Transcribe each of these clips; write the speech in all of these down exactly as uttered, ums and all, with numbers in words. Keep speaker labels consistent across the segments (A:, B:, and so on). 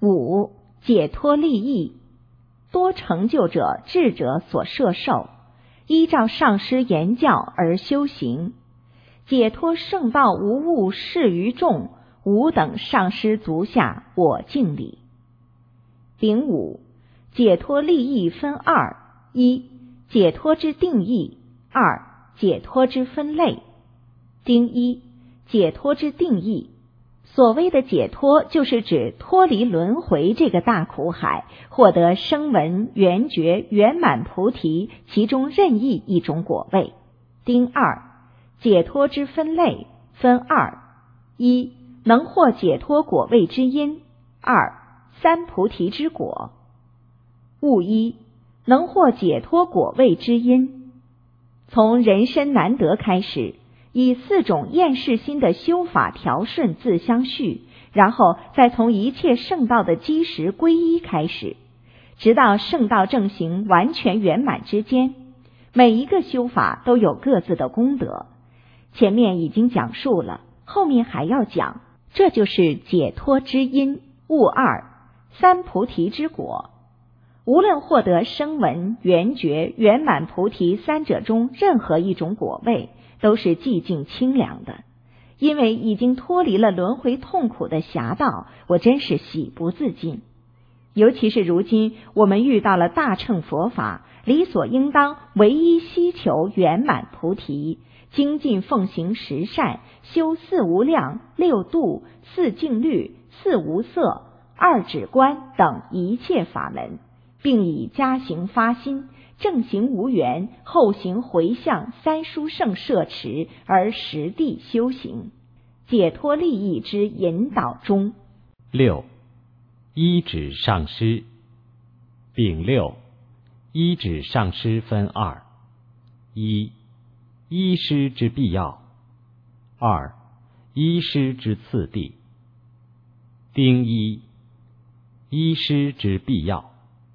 A: 五、解脱利益，多成就者、智者所摄受，依照上师言教而修行。解脱圣道无物示于众，吾等上师足下，我敬礼。丙午，解脱利益分二：一、解脱之定义；二、解脱之分类。丁一、解脱之定义。所谓的解脱，就是指脱离轮回这个大苦海，获得声闻、缘觉、圆满菩提其中任意一种果位。丁二、解脱之分类分二：一、能获解脱果位之因；二、三菩提之果。物一、能获解脱果位之因。从人身难得开始，以四种厌世心的修法调顺自相续，然后再从一切圣道的基石皈依开始，直到圣道正行完全圆满之间，每一个修法都有各自的功德。前面已经讲述了，后面还要讲，这就是解脱之因。物二、三菩提之果。无论获得声闻、缘觉、圆满菩提三者中任何一种果位，都是寂静清凉的。因为已经脱离了轮回痛苦的侠道，我真是喜不自禁。尤其是如今我们遇到了大乘佛法，理所应当唯一希求圆满菩提，精进奉行十善，修四无量、六度、四净律、四无色、二止观等一切法门，并以加行发心、正行无缘、后行回向三殊胜摄持而实地修行，解脱利益之引导中。
B: 六、依止上师。丙六、依止上师分二：一、依师之必要；二、依师之次第。丁一、依师之必要。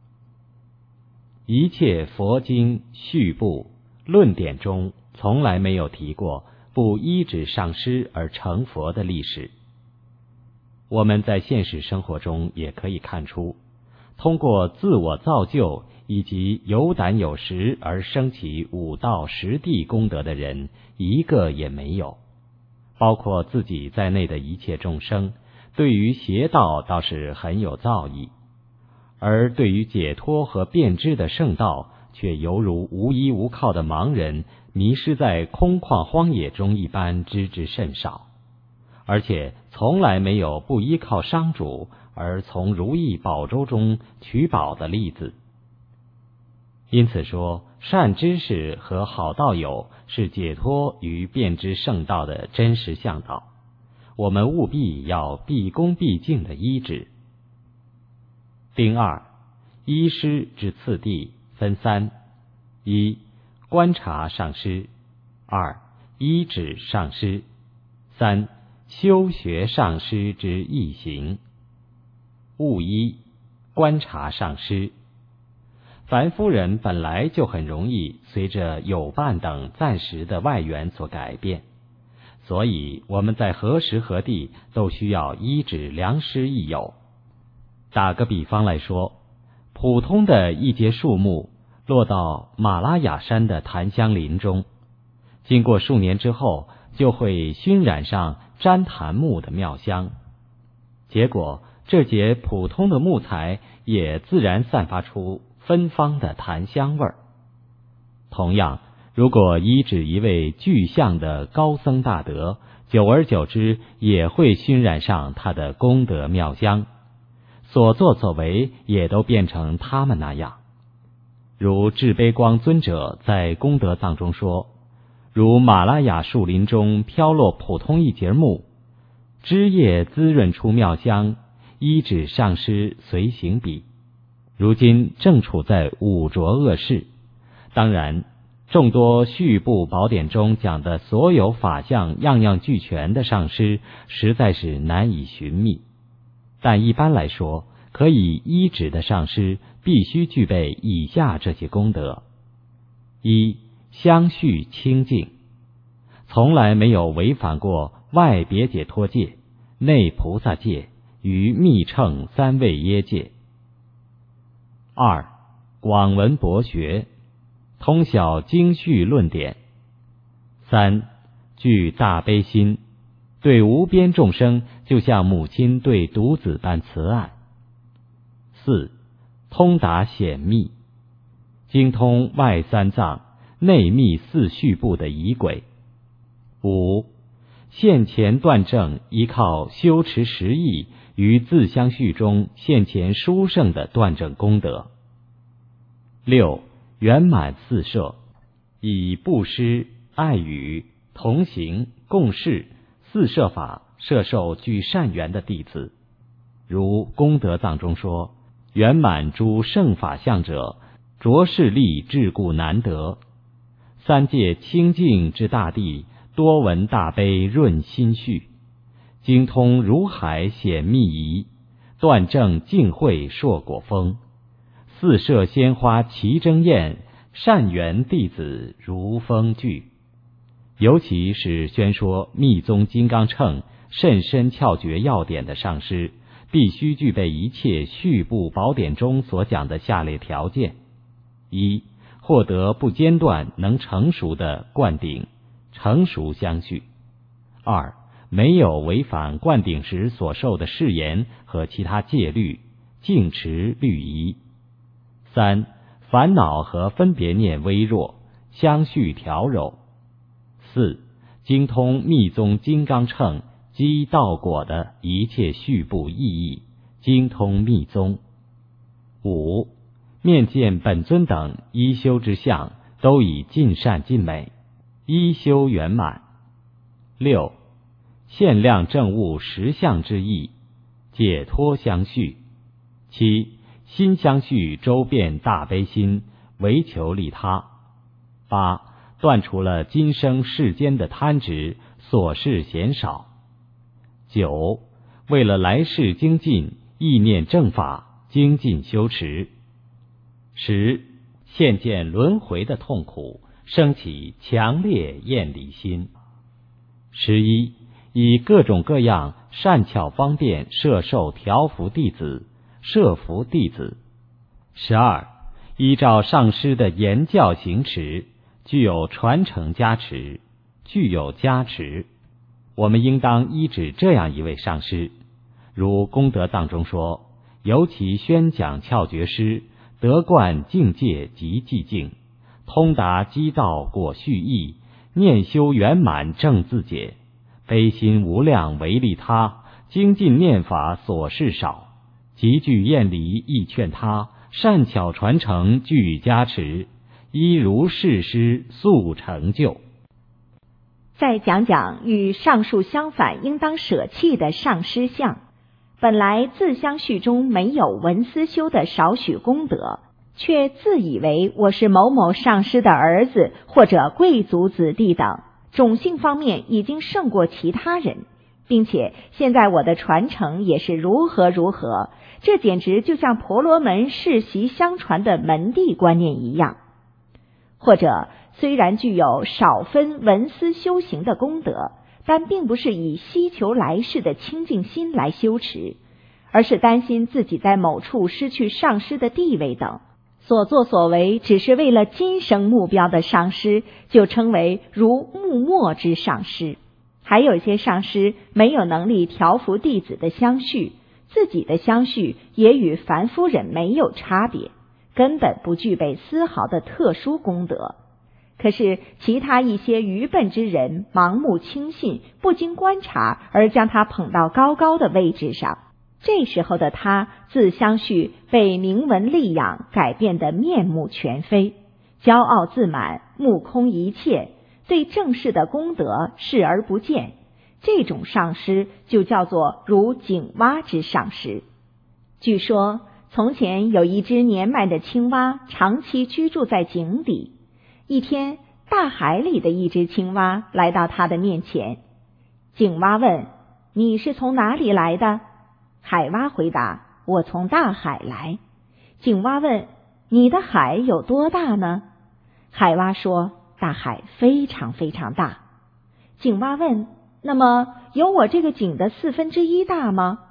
B: 一切佛经、序部、论点中从来没有提过不依止上师而成佛的历史。我们在现实生活中也可以看出，通过自我造就以及有胆有识而升起五道十地功德的人一个也没有。包括自己在内的一切众生，对于邪道倒是很有造诣，而对于解脱和辩知的圣道，却犹如无依无靠的盲人，迷失在空旷荒野中一般，知之甚少。而且从来没有不依靠商主而从如意宝舟中取宝的例子。因此说，善知识和好道友是解脱与辩知圣道的真实向导，我们务必要毕恭毕敬的依止。丁二、依师之次第分三：一、观察上师；二、依止上师；三、修学上师之义行。物一、观察上师。凡夫人本来就很容易随着友伴等暂时的外缘所改变，所以我们在何时何地都需要依止良师益友。打个比方来说，普通的一节树木落到马拉雅山的檀香林中，经过数年之后，就会熏染上旃檀木的妙香，结果这节普通的木材也自然散发出芬芳的檀香味儿。同样，如果依止一位具象的高僧大德，久而久之也会熏染上他的功德妙香，所作所为也都变成他们那样。如智悲光尊者在功德藏中说，如马拉雅树林中飘落普通一节木，枝叶滋润出妙香，依止上师随行彼。如今正处在五浊恶世，当然众多序部宝典中讲的所有法相样样俱全的上师实在是难以寻觅，但一般来说，可以依止的上师必须具备以下这些功德：一、相续清净，从来没有违反过外别解脱戒、内菩萨戒于密乘三位耶界。二、广闻博学，通晓经序论点。三、具大悲心，对无边众生就像母亲对独子般慈爱。四、通达显密，精通外三藏、内密四序部的仪轨。五、现前断证依靠修持十义于自相续中现前殊胜的断证功德。六、圆满四摄，以布施、爱语、同行、共事四摄法摄受具善缘的弟子。如功德藏中说，圆满诸圣法相者，着势力至故难得。三界清净之大地，多闻大悲润心绪，精通如海显密仪，断证净慧硕果峰。四摄鲜花齐争艳，善缘弟子如风聚。尤其是宣说密宗金刚乘甚深窍诀要点的上师，必须具备一切序部宝典中所讲的下列条件：一、获得不间断能成熟的灌顶，成熟相续；二、没有违反灌顶时所受的誓言和其他戒律，净持律仪；三、烦恼和分别念微弱，相续调柔；四、精通密宗金刚乘积道果的一切序部意义，精通密宗；五、面见本尊等一修之相，都以尽善尽美，一修圆满；六、限量证悟实相之意，解脱相续；七、心相续周遍大悲心，唯求利他；八、断除了今生世间的贪执，所事嫌少；九、为了来世精进，意念正法，精进修持；十、现见轮回的痛苦，升起强烈厌离心；十一、以各种各样善巧方便摄受调伏弟子，摄伏弟子；十二、依照上师的言教行持，具有传承加持，具有加持。我们应当依止这样一位上师，如功德藏中说，尤其宣讲窍诀师，得贯境界及寂静，通达机道果序义，念修圆满正自解，悲心无量为利他，精进念法所事少，极具厌离亦劝他，善巧传承具加持，一如是师速成就。
A: 再讲讲与上述相反应当舍弃的上师相。本来自相续中没有文思修的少许功德，却自以为我是某某上师的儿子或者贵族子弟等，种姓方面已经胜过其他人，并且现在我的传承也是如何如何，这简直就像婆罗门世袭相传的门第观念一样。或者虽然具有少分文思修行的功德，但并不是以希求来世的清净心来修持，而是担心自己在某处失去上师的地位等，所作所为只是为了今生目标的上师，就称为如木末之上师。还有些上师没有能力调伏弟子的相续，自己的相续也与凡夫人没有差别，根本不具备丝毫的特殊功德。可是其他一些愚笨之人盲目轻信，不经观察而将他捧到高高的位置上，这时候的他自相续被名闻利养改变得面目全非，骄傲自满，目空一切，对正式的功德视而不见。这种上师就叫做如井蛙之上师。据说从前有一只年迈的青蛙长期居住在井底，一天大海里的一只青蛙来到他的面前，井蛙问：你是从哪里来的？海蛙回答：我从大海来。井蛙问：你的海有多大呢？海蛙说：大海非常非常大。井蛙问：那么有我这个井的四分之一大吗？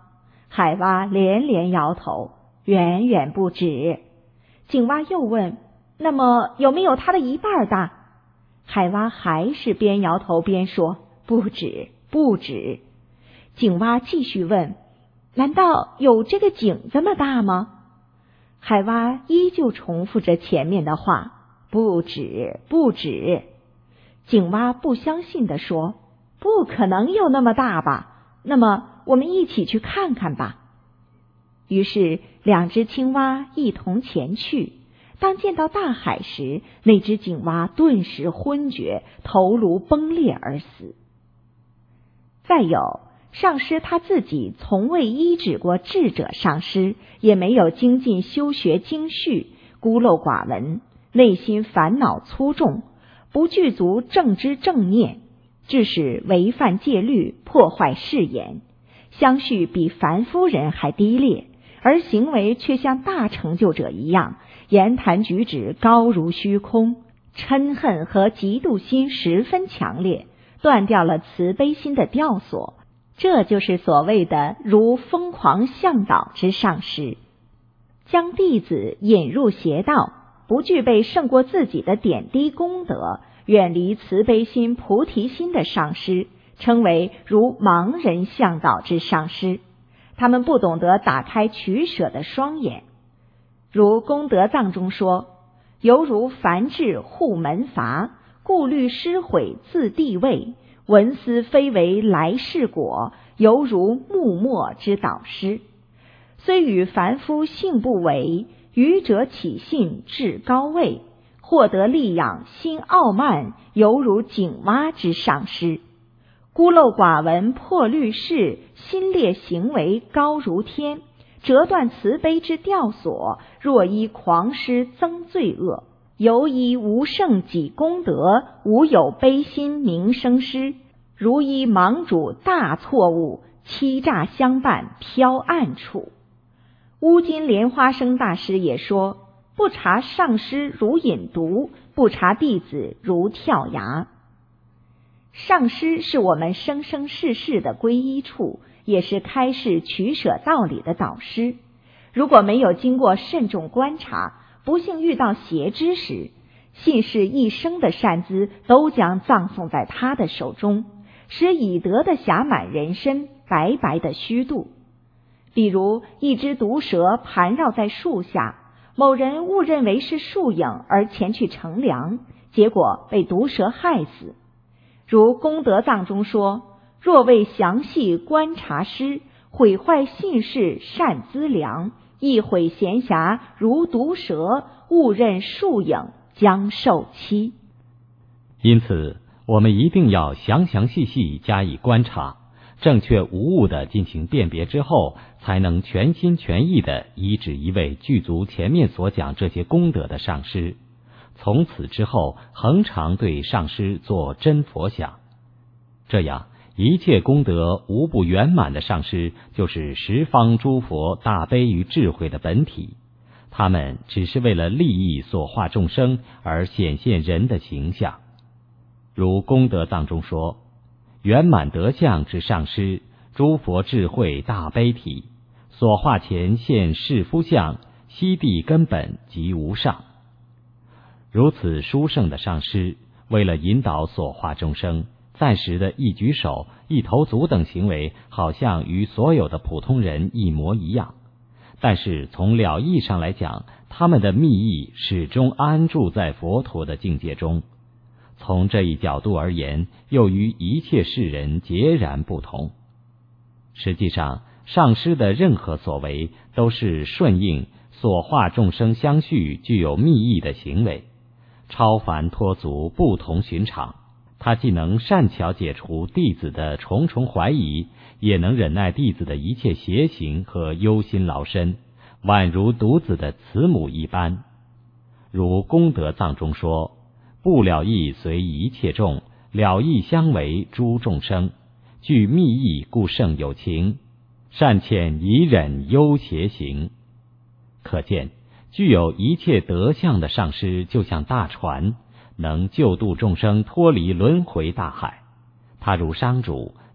A: 海蛙连连摇头，远远不止。井蛙又问：那么有没有它的一半大？海蛙还是边摇头边说：不止，不止。井蛙继续问：难道有这个井这么大吗？海蛙依旧重复着前面的话：不止，不止。井蛙不相信地说：不可能有那么大吧？那么我们一起去看看吧。于是两只青蛙一同前去。当见到大海时，那只井蛙顿时昏厥，头颅崩裂而死。再有，上师他自己从未医治过智者上师，也没有精进修学经序，孤陋寡闻，内心烦恼粗重，不具足正知正念，致使违犯戒律，破坏誓言，相续比凡夫人还低劣，而行为却像大成就者一样，言谈举止高如虚空，嗔恨和嫉妒心十分强烈，断掉了慈悲心的吊索。这就是所谓的如疯狂向导之上师，将弟子引入邪道，不具备胜过自己的点滴功德，远离慈悲心菩提心的上师，称为如盲人向导之上师。他们不懂得打开取舍的双眼。如功德藏中说：犹如凡智护门阀，顾虑失毁自地位，闻思非为来世果，犹如木末之导师。虽与凡夫性不违，愚者起信至高位，获得力养心傲慢，犹如井蛙之上师。孤陋寡闻破律事，心劣行为高如天，折断慈悲之吊索，若依狂师增罪恶，犹依无圣己功德，无有悲心名声师，如依盲主大错误，欺诈相伴飘暗处。乌金莲花生大师也说：不察上师如饮毒，不察弟子如跳崖。上师是我们生生世世的皈依处，也是开示取舍道理的导师。如果没有经过慎重观察，不幸遇到邪知时，信士一生的善资都将葬送在他的手中，使已得的暇满人身白白的虚度。比如一只毒蛇盘绕在树下，某人误认为是树影而前去乘凉，结果被毒蛇害死。如功德藏中说：若未详细观察师，毁坏信士善资粮，亦毁闲暇如毒蛇，误认树影将受期。
B: 因此我们一定要详详细细加以观察，正确无误地进行辨别之后，才能全心全意地医治一位具足前面所讲这些功德的上师。从此之后，恒常对上师做真佛想。这样一切功德无不圆满的上师，就是十方诸佛大悲与智慧的本体。他们只是为了利益所化众生而显现人的形象。如功德藏中说：圆满德相之上师，诸佛智慧大悲体，所化前现世夫相，悉地根本即无上。如此殊胜的上师，为了引导所化众生，暂时的一举手一投足等行为，好像与所有的普通人一模一样，但是从了义上来讲，他们的密意始终安住在佛陀的境界中。从这一角度而言，又与一切世人截然不同。实际上，上师的任何所为都是顺应所化众生相续具有密意的行为，超凡脱俗，不同寻常。他既能善巧解除弟子的重重怀疑，也能忍耐弟子的一切邪行和忧心劳身，宛如独子的慈母一般。如功德藏中说：不了义随一切众，了义相为诸众生，具密意故胜有情，善遣以忍忧邪行。可见具有一切德相的上师就像大船，能救度众生脱离轮回大海。他如商主，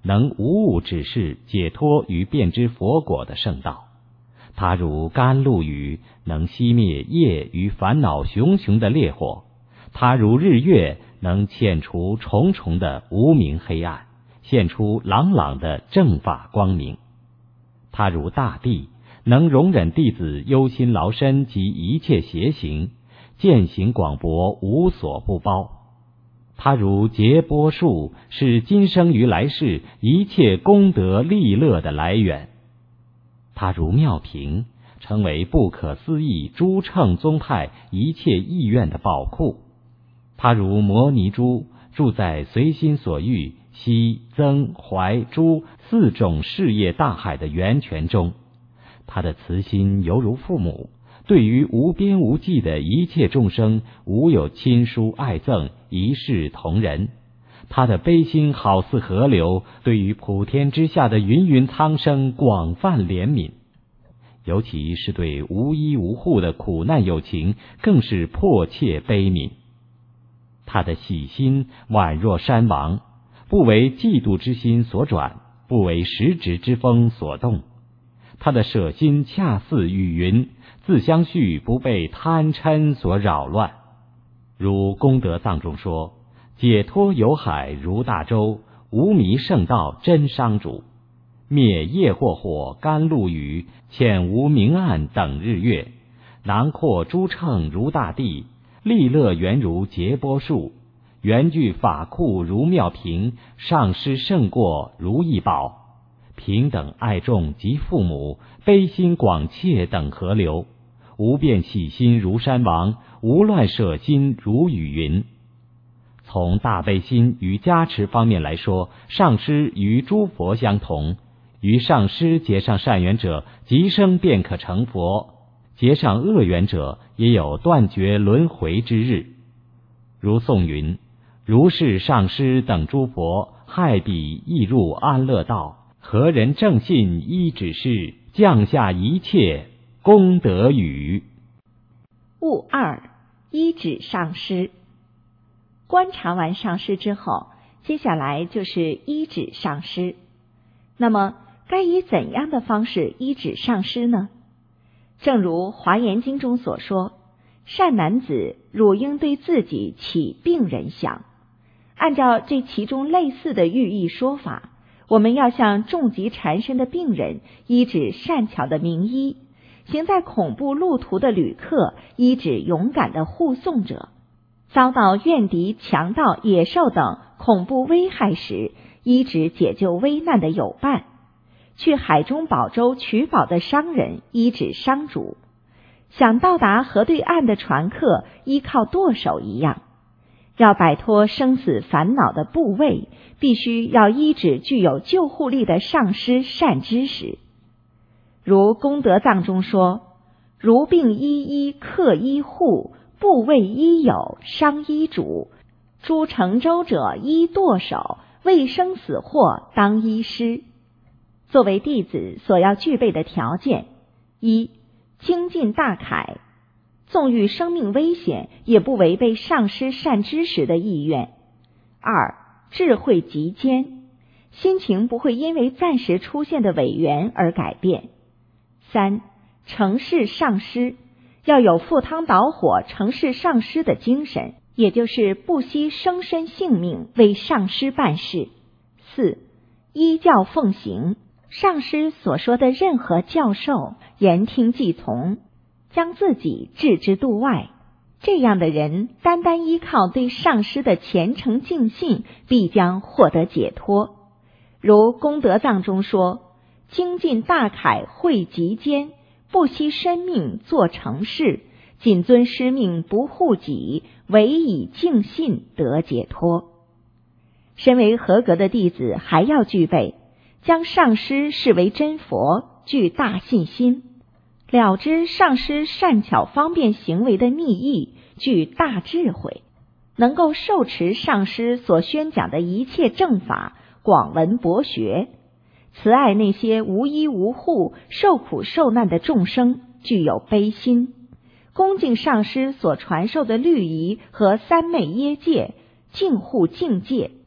B: 能无物指示解脱与遍知佛果的圣道。他如甘露雨，能熄灭业与烦恼熊熊的烈火。他如日月，能遣除重重的无明黑暗，现出朗朗的正法光明。他如大地，能容忍弟子忧心劳身及一切邪行，见行广博，无所不包。他如结波树，是今生于来世一切功德利乐的来源。他如妙瓶，成为不可思议诸乘宗派一切意愿的宝库。他如摩尼珠，住在随心所欲悉增怀诸四种事业大海的源泉中。他的慈心犹如父母，对于无边无际的一切众生，无有亲疏爱憎，一视同仁。他的悲心好似河流，对于普天之下的芸芸苍生广泛怜悯，尤其是对无依无护的苦难有情，更是迫切悲悯。他的喜心宛若山王，不为嫉妒之心所转，不为时值之风所动。他的舍心恰似雨云，自相续，不被贪嗔所扰乱。如功德藏中说，解脱有海如大舟，无迷圣道真商主。灭业惑火甘露雨，遣无明暗等日月。囊括诸乘如大地，利乐圆如结波树。圆具法库如妙瓶，上师胜过如意宝。平等爱众及父母，悲心广切等河流。无变喜心如山王，无乱舍心如雨云。从大悲心与加持方面来说，上师与诸佛相同。与上师结上善缘者，即生便可成佛；结上恶缘者，也有断绝轮回之日。如颂云：如是上师等诸佛，害彼亦入安乐道。何人正信依止是，降下一切功德雨。
A: 悟二，依止上师。观察完上师之后，接下来就是依止上师。那么该以怎样的方式依止上师呢？正如《华严经》中所说，善男子，汝应对自己起病人相。按照这其中类似的寓意说法，我们要向重疾缠身的病人依止善巧的名医，行在恐怖路途的旅客依止勇敢的护送者，遭到怨敌、强盗、野兽等恐怖危害时，依止解救危难的友伴，去海中宝洲取宝的商人依止商主，想到达河对岸的船客依靠舵手一样。要摆脱生死烦恼的部位，必须要依止具有救护力的上师善知识。如功德藏中说，如病医医客医护，部位医友商医主，诸乘舟者依舵手，为生死祸当医师。作为弟子所要具备的条件：一、精进大凯，纵遇生命危险，也不违背上师善知识的意愿；二、智慧极坚，心情不会因为暂时出现的违缘而改变；三、承事上师，要有赴汤蹈火承事上师的精神，也就是不惜生身性命为上师办事；四、依教奉行，上师所说的任何教授言听计从，将自己置之度外。这样的人单单依靠对上师的虔诚敬信，必将获得解脱。如功德藏中说，精进大凯慧极坚，不惜生命做成事，谨遵师命不护己，唯以敬信得解脱。身为合格的弟子，还要具备将上师视为真佛，具大信心，了知上师善巧方便行为的密意，具大智慧，能够受持上师所宣讲的一切正法，广闻博学，慈爱那些无依无护、受苦受难的众生，具有悲心，恭敬上师所传授的律仪和三昧耶戒，敬护境界，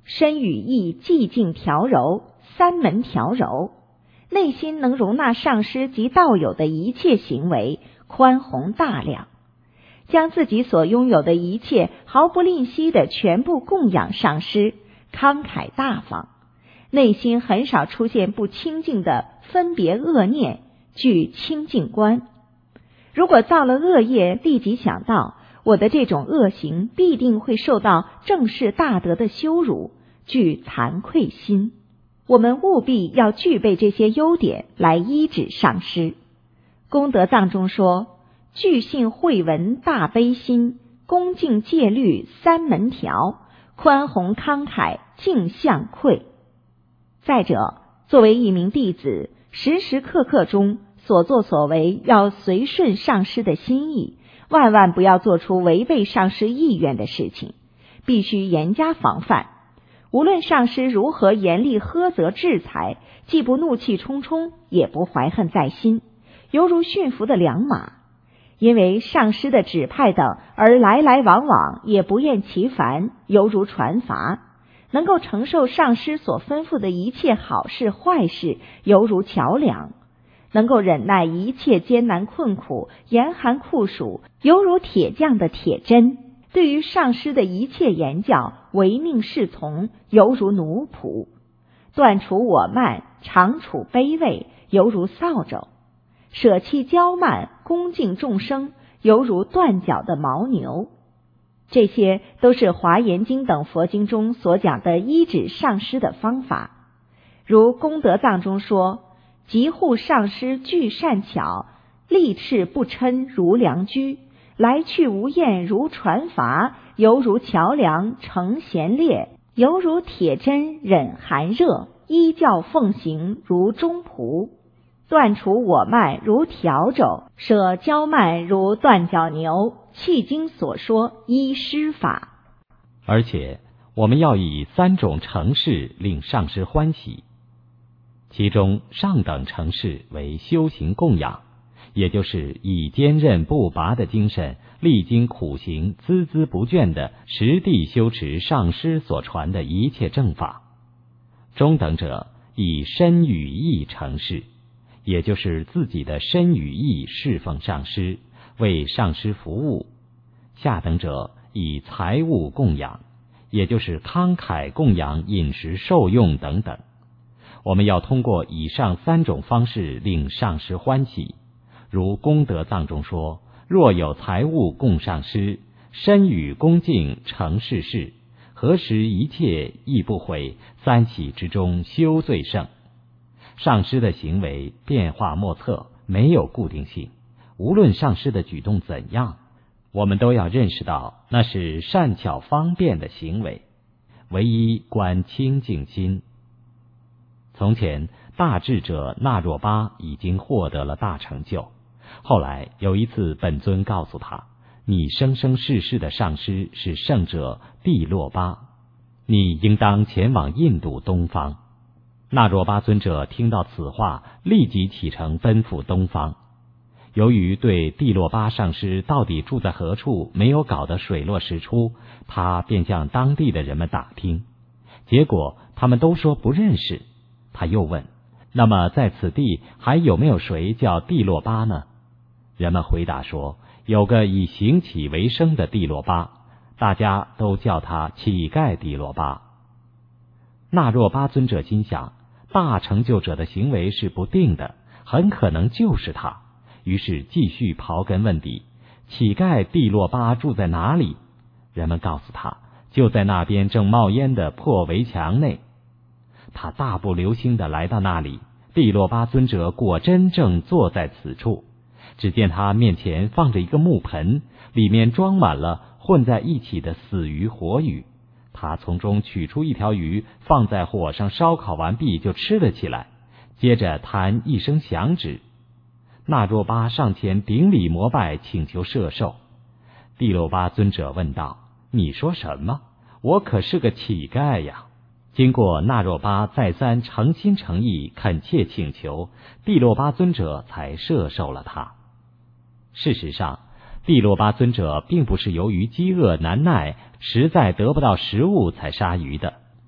A: 身语意寂静调柔，三门调柔，内心能容纳上师及道友的一切行为，宽宏大量，将自己所拥有的一切毫不吝惜的全部供养上师，慷慨大方，内心很少出现不清净的分别恶念，具清净观。如果造了恶业，立即想到我的这种恶行必定会受到正视大德的羞辱，具惭愧心。我们务必要具备这些优点来依止上师。功德藏中说，具信慧闻大悲心，恭敬戒律三门调，宽宏慷慨敬相愧。再者，作为一名弟子，时时刻刻中所作所为要随顺上师的心意，万万不要做出违背上师意愿的事情，必须严加防范。无论上师如何严厉呵责制裁，既不怒气冲冲，也不怀恨在心，犹如驯服的良马。因为上师的指派等而来来往往，也不厌其烦，犹如船筏；能够承受上师所吩咐的一切好事坏事，犹如桥梁；能够忍耐一切艰难困苦、严寒酷暑，犹如铁匠的铁针；对于上师的一切言教，唯命是从，犹如奴仆；断除我慢，常处卑微，犹如扫帚；舍弃骄慢，恭敬众生，犹如断脚的牦牛。这些都是华严经等佛经中所讲的依止上师的方法。如功德藏中说，极护上师具善巧，力斥不嗔如良驹，来去无厌如船筏，犹如桥梁成弦列，犹如铁针忍寒热，依教奉行如忠仆，断除我慢如笤帚，舍骄慢如断脚牛，契经所说依师法。
B: 而且我们要以三种承事令上师欢喜，其中上等承事为修行供养，也就是以坚韧不拔的精神，历经苦行，孜孜不倦地实地修持上师所传的一切正法。中等者以身语意承事，也就是自己的身语意侍奉上师，为上师服务。下等者以财物供养，也就是慷慨供养饮食受用等等。我们要通过以上三种方式令上师欢喜。如功德藏中说，若有财物供上师，身语恭敬承事事，何时一切亦不悔，三喜之中修最胜。上师的行为变化莫测，没有固定性，无论上师的举动怎样，我们都要认识到那是善巧方便的行为，唯一观清净心。从前大智者那若巴已经获得了大成就，后来有一次本尊告诉他，你生生世世的上师是圣者帝洛巴，你应当前往印度东方。那若巴尊者听到此话，立即启程奔赴东方。由于对帝洛巴上师到底住在何处没有搞得水落石出，他便向当地的人们打听，结果他们都说不认识。他又问，那么在此地还有没有谁叫帝洛巴呢？人们回答说，有个以行乞为生的帝洛巴，大家都叫他乞丐帝洛巴。那若巴尊者心想，大成就者的行为是不定的，很可能就是他，于是继续刨根问底，乞丐帝洛巴住在哪里？人们告诉他，就在那边正冒烟的破围墙内。他大步流星地来到那里，帝洛巴尊者果真正坐在此处。只见他面前放着一个木盆，里面装满了混在一起的死鱼活鱼。他从中取出一条鱼，放在火上烧烤完毕就吃了起来，接着弹一声响指。那若巴上前顶礼膜拜，请求摄受。帝洛巴尊者问道，你说什么？我可是个乞丐呀。经过那若巴再三诚心诚意恳切请求，帝洛巴尊者才摄受了他。事实上，帝洛巴尊者并不是由于饥饿难耐，实在得不到食物才杀鱼的，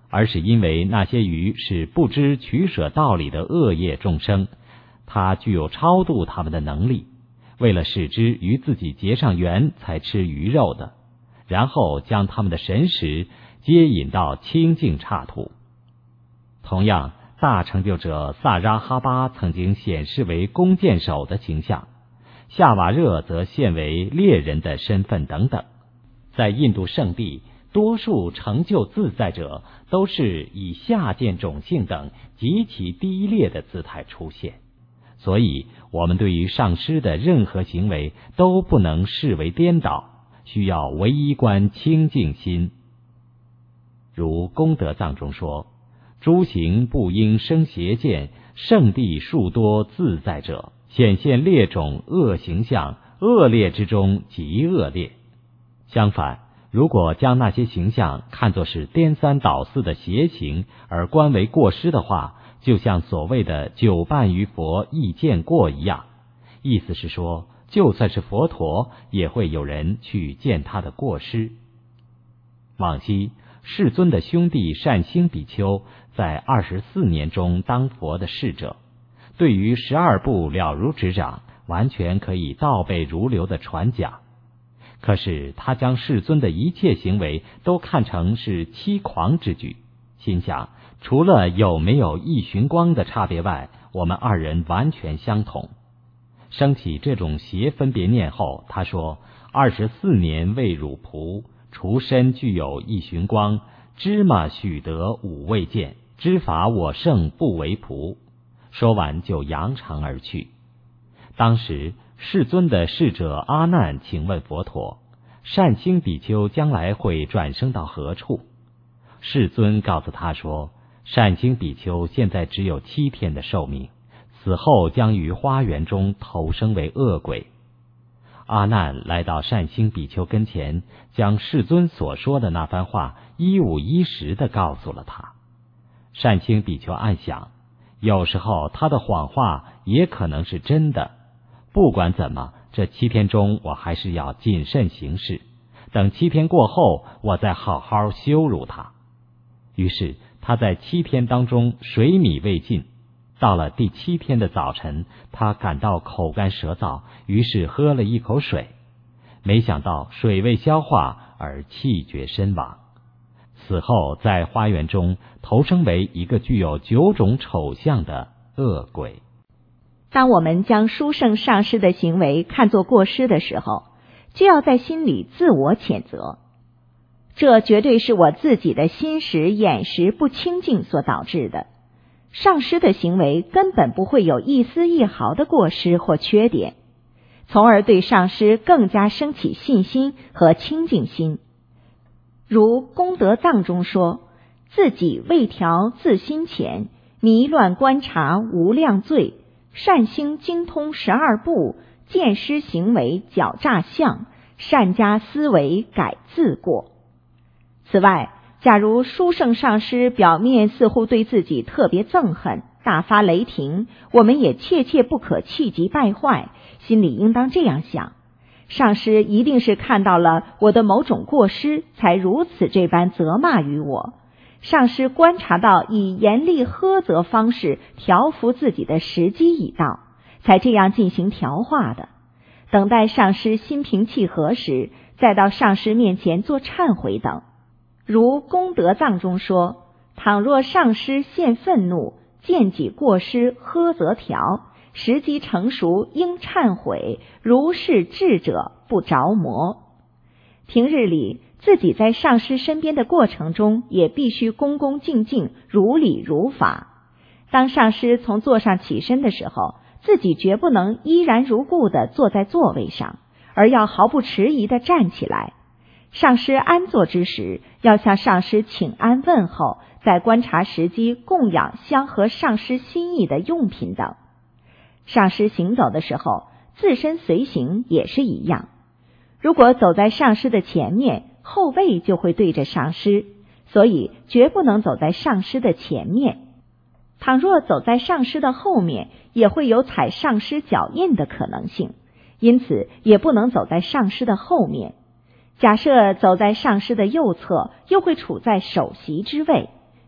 B: 而是因为那些鱼是不知取舍道理的恶业众生，他具有超度他们的能力，为了使之与自己结上缘才吃鱼肉的，然后将他们的神识接引到清净刹土。同样，大成就者萨拉哈巴曾经显示为弓箭手的形象，夏瓦热则现为猎人的身份等等。在印度圣地，多数成就自在者都是以下贱种姓等极其低劣的姿态出现，所以我们对于上师的任何行为都不能视为颠倒，需要唯一观清净心。如功德藏中说，诸行不应生邪见，圣地数多自在者，显现劣种恶形象，恶劣之中极恶劣。相反，如果将那些形象看作是颠三倒四的邪行而观为过失的话，就像所谓的久伴于佛亦见过一样，意思是说，就算是佛陀，也会有人去见他的过失。往昔世尊的兄弟善星比丘在二十四年中当佛的侍者，对于十二部了如指掌，完全可以倒背如流的传讲。可是他将世尊的一切行为都看成是欺狂之举，心想除了有没有一寻光的差别外，我们二人完全相同。升起这种邪分别念后，他说：二十四年未汝仆，除身具有一寻光，芝麻许得五味见，知法我胜不为仆。说完就扬长而去。当时世尊的侍者阿难请问佛陀，善星比丘将来会转生到何处？世尊告诉他说，善星比丘现在只有七天的寿命，死后将于花园中投生为恶鬼。阿难来到善星比丘跟前，将世尊所说的那番话一五一十地告诉了他。善星比丘暗想，有时候他的谎话也可能是真的，不管怎么，这七天中我还是要谨慎行事，等七天过后，我再好好羞辱他。于是他在七天当中水米未进，到了第七天的早晨，他感到口干舌燥，于是喝了一口水，没想到水未消化而气绝身亡。死后在花园中投生为一个具有九种丑相的恶鬼。
A: 当我们将殊胜上师的行为看作过失的时候，就要在心里自我谴责，这绝对是我自己的心识眼识不清净所导致的。上师的行为根本不会有一丝一毫的过失或缺点，从而对上师更加升起信心和清净心。如功德藏中说，自己未调自心前，迷乱观察无量罪，善星精通十二部，见师行为狡诈相，善加思维改自过。此外，假如殊胜上师表面似乎对自己特别憎恨，大发雷霆，我们也切切不可气急败坏，心里应当这样想，上师一定是看到了我的某种过失，才如此这般责骂于我。上师观察到以严厉呵责方式调服自己的时机已到，才这样进行调化的。等待上师心平气和时，再到上师面前做忏悔等。如功德藏中说，倘若上师现愤怒，见己过失呵责调，时机成熟应忏悔，如是智者不着魔。平日里自己在上师身边的过程中，也必须恭恭敬敬，如理如法。当上师从座上起身的时候，自己绝不能依然如故地坐在座位上，而要毫不迟疑地站起来。上师安坐之时，要向上师请安问候，再观察时机供养相合上师心意的用品等。上师行走的时候，自身随行也是一样。如果走在上师的前面，后背就会对着上师，所以绝不能走在上师的前面。倘若走在上师的后面，也会有踩上师脚印的可能性，因此也不能走在上师的后面。假设走在上师的右侧，又会处在首席之位，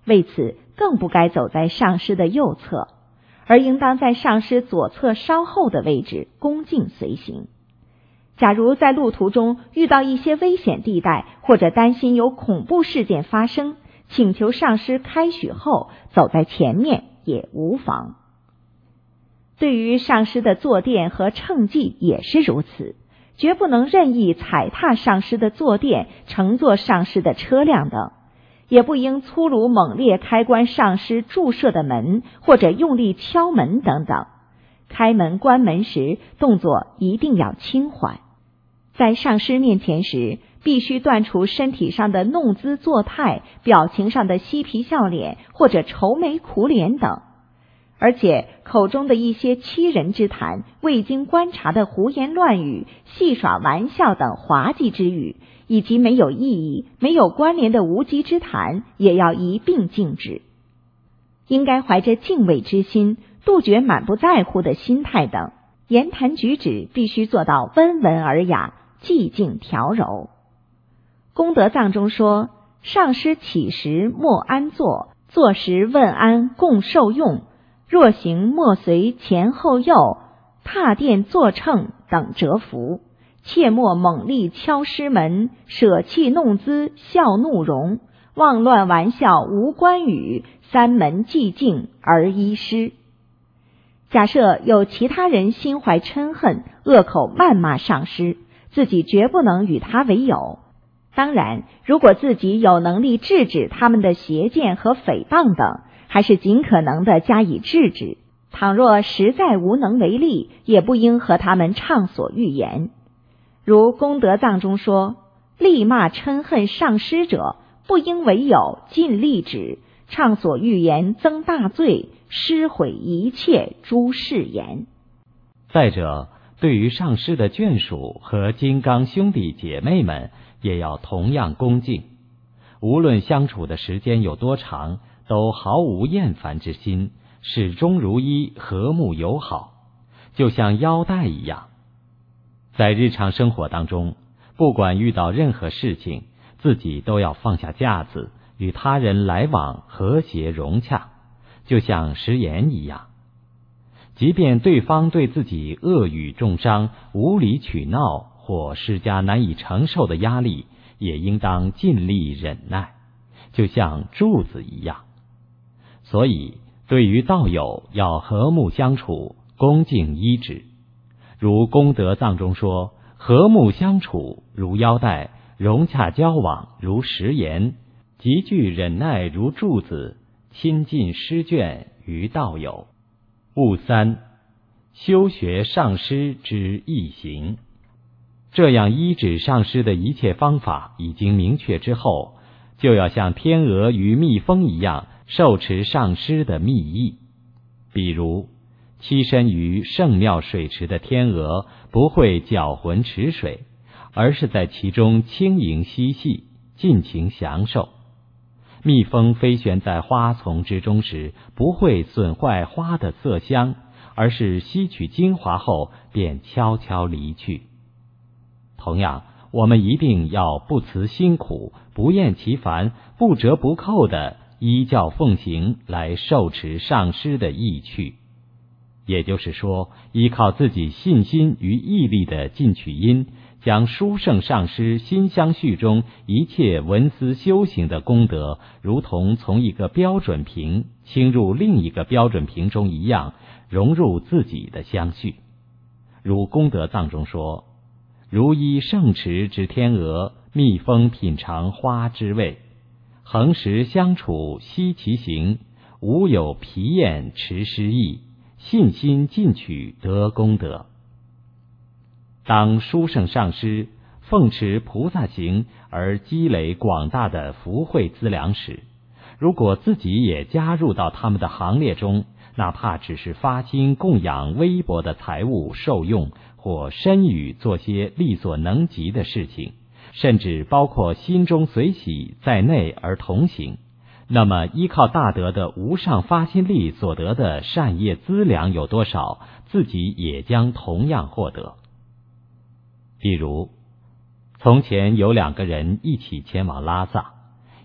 A: 为此更不该走在上师的右侧，而应当在上师左侧稍后的位置恭敬随行。假如在路途中遇到一些危险地带，或者担心有恐怖事件发生，请求上师开许后走在前面也无妨。对于上师的坐垫和乘骑也是如此，绝不能任意踩踏上师的坐垫，乘坐上师的车辆等，也不应粗鲁猛烈开关上师注射的门，或者用力敲门等等。开门关门时动作一定要轻缓。在上师面前时，必须断除身体上的弄姿作态，表情上的嬉皮笑脸或者愁眉苦脸等，而且口中的一些欺人之谈、未经观察的胡言乱语、戏耍玩笑等滑稽之语，以及没有意义、没有关联的无稽之谈，也要一并禁止。应该怀着敬畏之心，杜绝满不在乎的心态等，言谈举止必须做到温文尔雅、寂静调柔。功德藏中说，上师起时莫安坐，坐时问安共受用，若行莫随前后右，踏垫坐乘等折服，切莫猛力敲师门，舍弃弄姿笑怒容，妄乱玩笑无关语，三门寂静而依师。假设有其他人心怀嗔恨，恶口谩骂上师，自己绝不能与他为友。当然，如果自己有能力制止他们的邪见和诽谤等，还是尽可能的加以制止。倘若实在无能为力，也不应和他们畅所欲言。如功德藏中说，力骂嗔恨上师者，不应为友，尽力止，畅所欲言增大罪，失毁一切诸誓言。
B: 再者，对于上师的眷属和金刚兄弟姐妹们，也要同样恭敬。无论相处的时间有多长，都毫无厌烦之心，始终如一，和睦友好，就像腰带一样。在日常生活当中，不管遇到任何事情，自己都要放下架子，与他人来往和谐融洽，就像食言一样。即便对方对自己恶语重伤、无理取闹或施加难以承受的压力，也应当尽力忍耐，就像柱子一样。所以对于道友要和睦相处，恭敬依止。如功德藏中说，和睦相处如腰带，融洽交往如食盐，极具忍耐如柱子，亲近师眷于道友。悟三，修学上师之易行。这样依止上师的一切方法已经明确之后，就要像天鹅与蜜蜂一样受持上师的密意。比如栖身于圣妙水池的天鹅不会搅浑池水，而是在其中轻盈嬉戏，尽情享受。蜜蜂飞旋在花丛之中时，不会损坏花的色香，而是吸取精华后便悄悄离去。同样，我们一定要不辞辛苦，不厌其烦，不折不扣地依教奉行来受持上师的意趣。也就是说，依靠自己信心与毅力的进取因，将殊胜上师心相续中一切文思修行的功德，如同从一个标准瓶倾入另一个标准瓶中一样，融入自己的相续。如功德藏中说，如依圣池之天鹅，蜜蜂品尝花之味，恒时相处悉其行，无有疲厌持失意，信心进取得功德。当殊胜上师奉持菩萨行而积累广大的福慧资粮时，如果自己也加入到他们的行列中，哪怕只是发心供养微薄的财物受用，或身语做些力所能及的事情，甚至包括心中随喜在内而同行，那么依靠大德的无上发心力所得的善业资粮有多少，自己也将同样获得。比如，从前有两个人一起前往拉萨，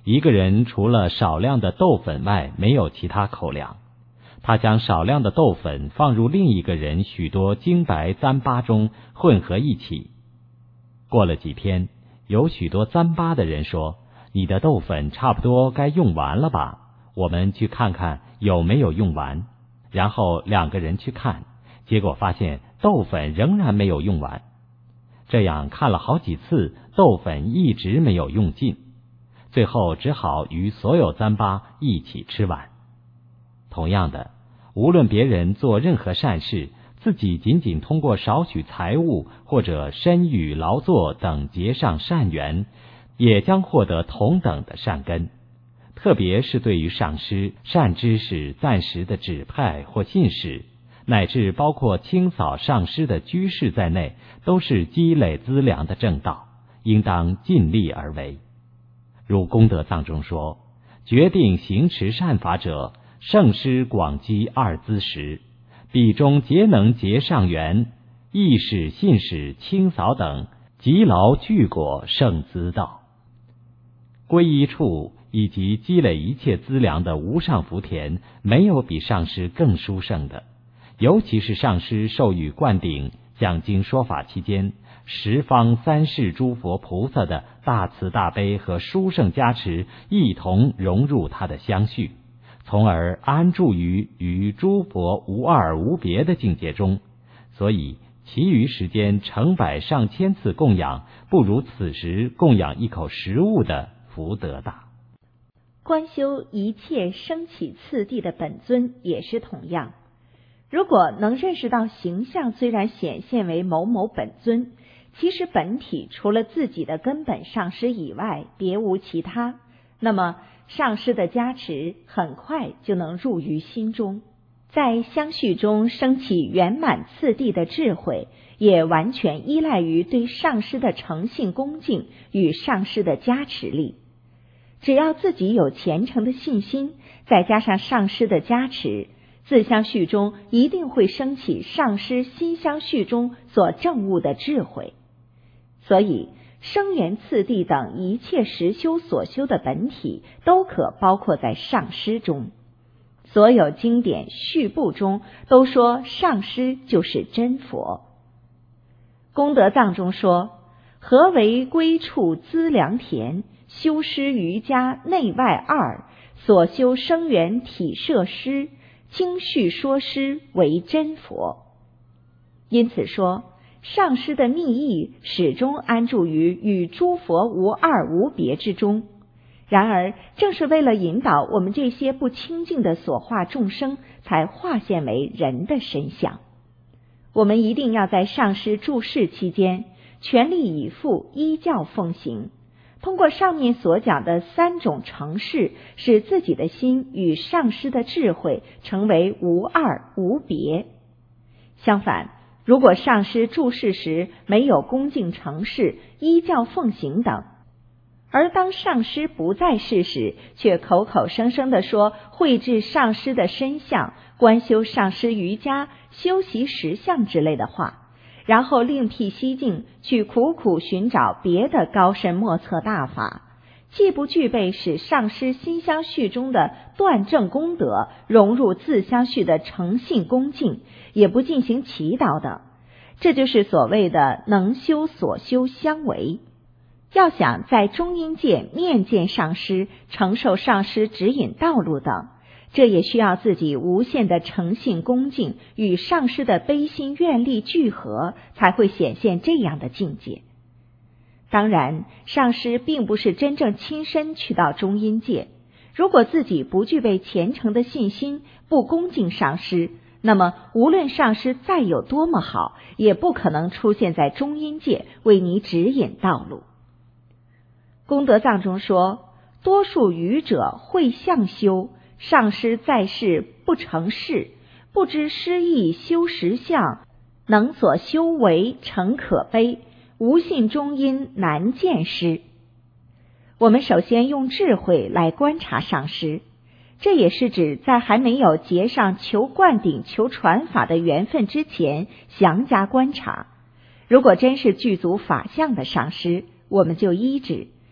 B: 一个人除了少量的豆粉外没有其他口粮，他将少量的豆粉放入另一个人许多精白糌粑中混合一起。过了几天，有许多糌粑的人说，你的豆粉差不多该用完了吧，我们去看看有没有用完。然后两个人去看，结果发现豆粉仍然没有用完。这样看了好几次，豆粉一直没有用尽，最后只好与所有糌粑一起吃完。同样的，无论别人做任何善事，自己仅仅通过少许财物或者身语劳作等结上善缘，也将获得同等的善根。特别是对于上师、善知识暂时的指派或信使，乃至包括清扫上师的居士在内，都是积累资粮的正道，应当尽力而为。如功德藏中说，决定行持善法者，圣师广积二资时，彼中皆能结上缘，意使信使清扫等，极劳具果圣资道。皈依处以及积累一切资粮的无上福田，没有比上师更殊胜的。尤其是上师授予灌顶讲经说法期间，十方三世诸佛菩萨的大慈大悲和殊胜加持一同融入他的相续，从而安住于与诸佛无二无别的境界中，所以其余时间成百上千次供养，不如此时供养一口食物的福德大。
A: 观修一切升起次第的本尊也是同样，如果能认识到形象虽然显现为某某本尊，其实本体除了自己的根本上师以外别无其他，那么上师的加持很快就能入于心中，在相续中升起圆满次第的智慧，也完全依赖于对上师的诚信恭敬与上师的加持力。只要自己有虔诚的信心，再加上上师的加持，自相续中一定会升起上师心相续中所证悟的智慧。所以声言次第等一切实修所修的本体都可包括在上师中。所有经典序部中都说上师就是真佛。功德藏中说，何为归处资粮田，修施瑜伽内外二，所修声缘体摄施，经序说施为真佛。因此说，上师的密意始终安住于与诸佛无二无别之中。然而正是为了引导我们这些不清净的所化众生，才化现为人的身相。我们一定要在上师住世期间全力以赴依教奉行，通过上面所讲的三种程式，使自己的心与上师的智慧成为无二无别。相反，如果上师住世时没有恭敬程式、依教奉行等，而当上师不在世时，却口口声声地说绘制上师的身相，观修上师瑜伽，修习实相之类的话，然后另辟蹊径去苦苦寻找别的高深莫测大法，既不具备使上师心相续中的断正功德融入自相续的诚信恭敬，也不进行祈祷等，这就是所谓的能修所修相违。要想在中阴界面见上师，承受上师指引道路等，这也需要自己无限的诚信恭敬与上师的悲心愿力聚合，才会显现这样的境界。当然，上师并不是真正亲身去到中阴界，如果自己不具备虔诚的信心，不恭敬上师，那么无论上师再有多么好，也不可能出现在中阴界为你指引道路。功德藏中说，多数愚者会相修，上师在世不成事，不知师意修实相，能所修为诚可悲，无信中阴难见师。我们首先用智慧来观察上师，这也是指在还没有结上求灌顶求传法的缘分之前详加观察。如果真是具足法相的上师，我们就依止；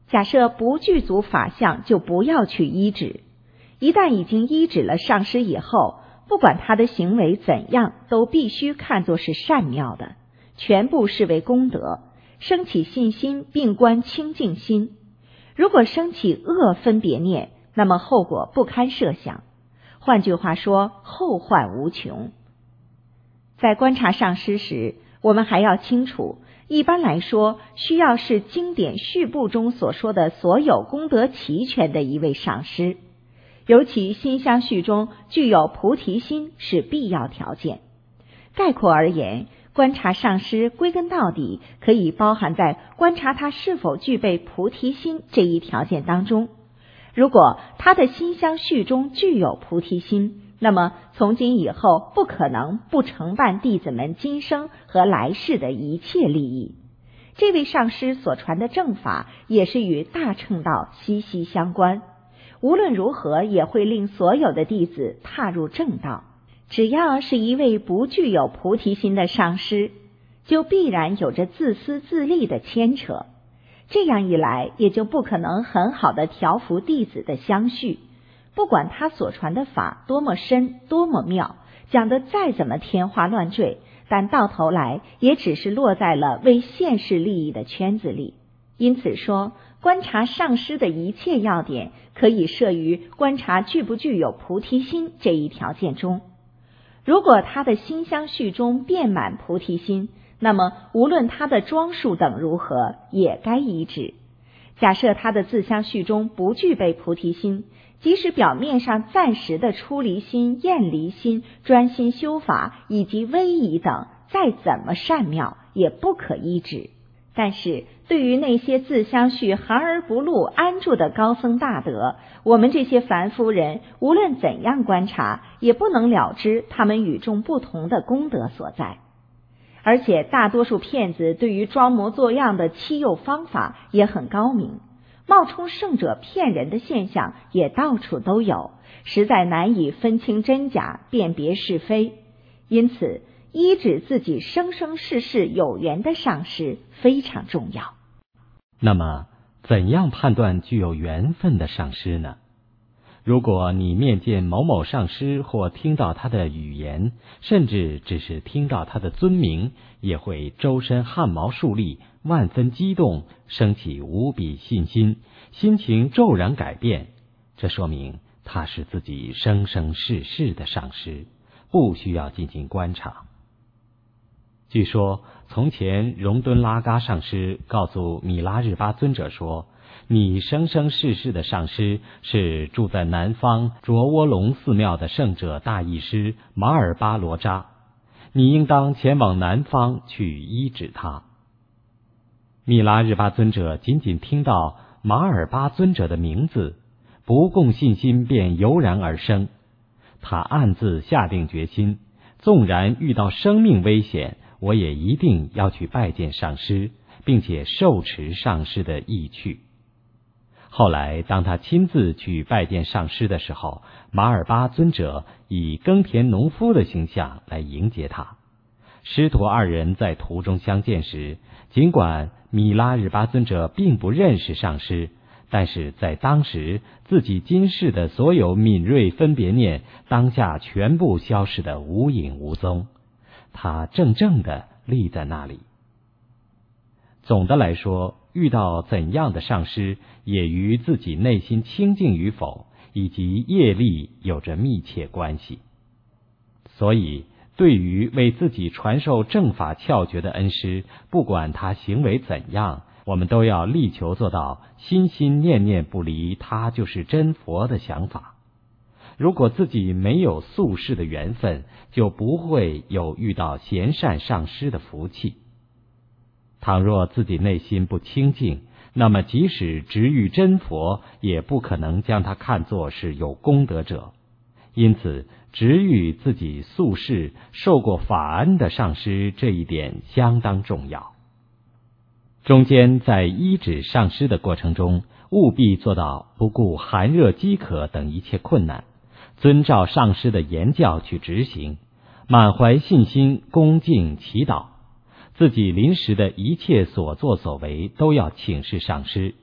A: 假设不具足法相，就不要去依止。一旦已经依止了上师以后，不管他的行为怎样，都必须看作是善妙的，全部视为功德，升起信心，并观清净心。如果升起恶分别念，那么后果不堪设想。换句话说，后患无穷。在观察上师时，我们还要清楚，一般来说，需要是经典序部中所说的所有功德齐全的一位上师，尤其心相续中具有菩提心是必要条件。概括而言，观察上师归根到底可以包含在观察他是否具备菩提心这一条件当中。如果他的心相续中具有菩提心，那么从今以后不可能不承办弟子们今生和来世的一切利益。这位上师所传的正法也是与大乘道息息相关，无论如何也会令所有的弟子踏入正道。只要是一位不具有菩提心的上师，就必然有着自私自利的牵扯，这样一来也就不可能很好的调伏弟子的相续。不管他所传的法多么深多么妙，讲的再怎么天花乱坠，但到头来也只是落在了为现世利益的圈子里。因此说，观察上师的一切要点可以设于观察具不具有菩提心这一条件中。如果他的心相续中遍满菩提心，那么无论他的装束等如何，也该依止。假设他的自相续中不具备菩提心，即使表面上暂时的出离心、厌离心、专心修法以及威仪等再怎么善妙，也不可依止。但是对于那些自相续含而不露安住的高僧大德，我们这些凡夫人无论怎样观察，也不能了知他们与众不同的功德所在。而且大多数骗子对于装模作样的欺诱方法也很高明，冒充圣者骗人的现象也到处都有，实在难以分清真假，辨别是非。因此依止自己生生世世有缘的上师非常重要。
B: 那么怎样判断具有缘分的上师呢？如果你面见某某上师，或听到他的语言，甚至只是听到他的尊名，也会周身汗毛竖立，万分激动，升起无比信心，心情骤然改变，这说明他是自己生生世世的上师，不需要进行观察。据说从前荣敦拉嘎上师告诉米拉日巴尊者说，你生生世世的上师是住在南方卓窝龙寺庙的圣者大义师马尔巴罗扎，你应当前往南方去依止他。米拉日巴尊者仅仅听到马尔巴尊者的名字，不共信心便油然而生。他暗自下定决心，纵然遇到生命危险，我也一定要去拜见上师，并且受持上师的意趣。后来当他亲自去拜见上师的时候，马尔巴尊者以耕田农夫的形象来迎接他。师徒二人在途中相见时，尽管米拉日巴尊者并不认识上师，但是在当时自己今世的所有敏锐分别念当下全部消失得无影无踪，他怔怔地立在那里。总的来说，遇到怎样的上师也与自己内心清净与否以及业力有着密切关系。所以对于为自己传授正法窍诀的恩师，不管他行为怎样，我们都要力求做到心心念念不离他就是真佛的想法。如果自己没有宿世的缘分，就不会有遇到贤善上师的福气。倘若自己内心不清净，那么即使直遇真佛，也不可能将他看作是有功德者。因此直遇自己宿世受过法恩的上师，这一点相当重要。中间在依止上师的过程中，务必做到不顾寒热饥渴等一切困难，遵照上师的言教去执行，满怀信心恭敬祈祷，自己临时的一切所作所为都要请示上师，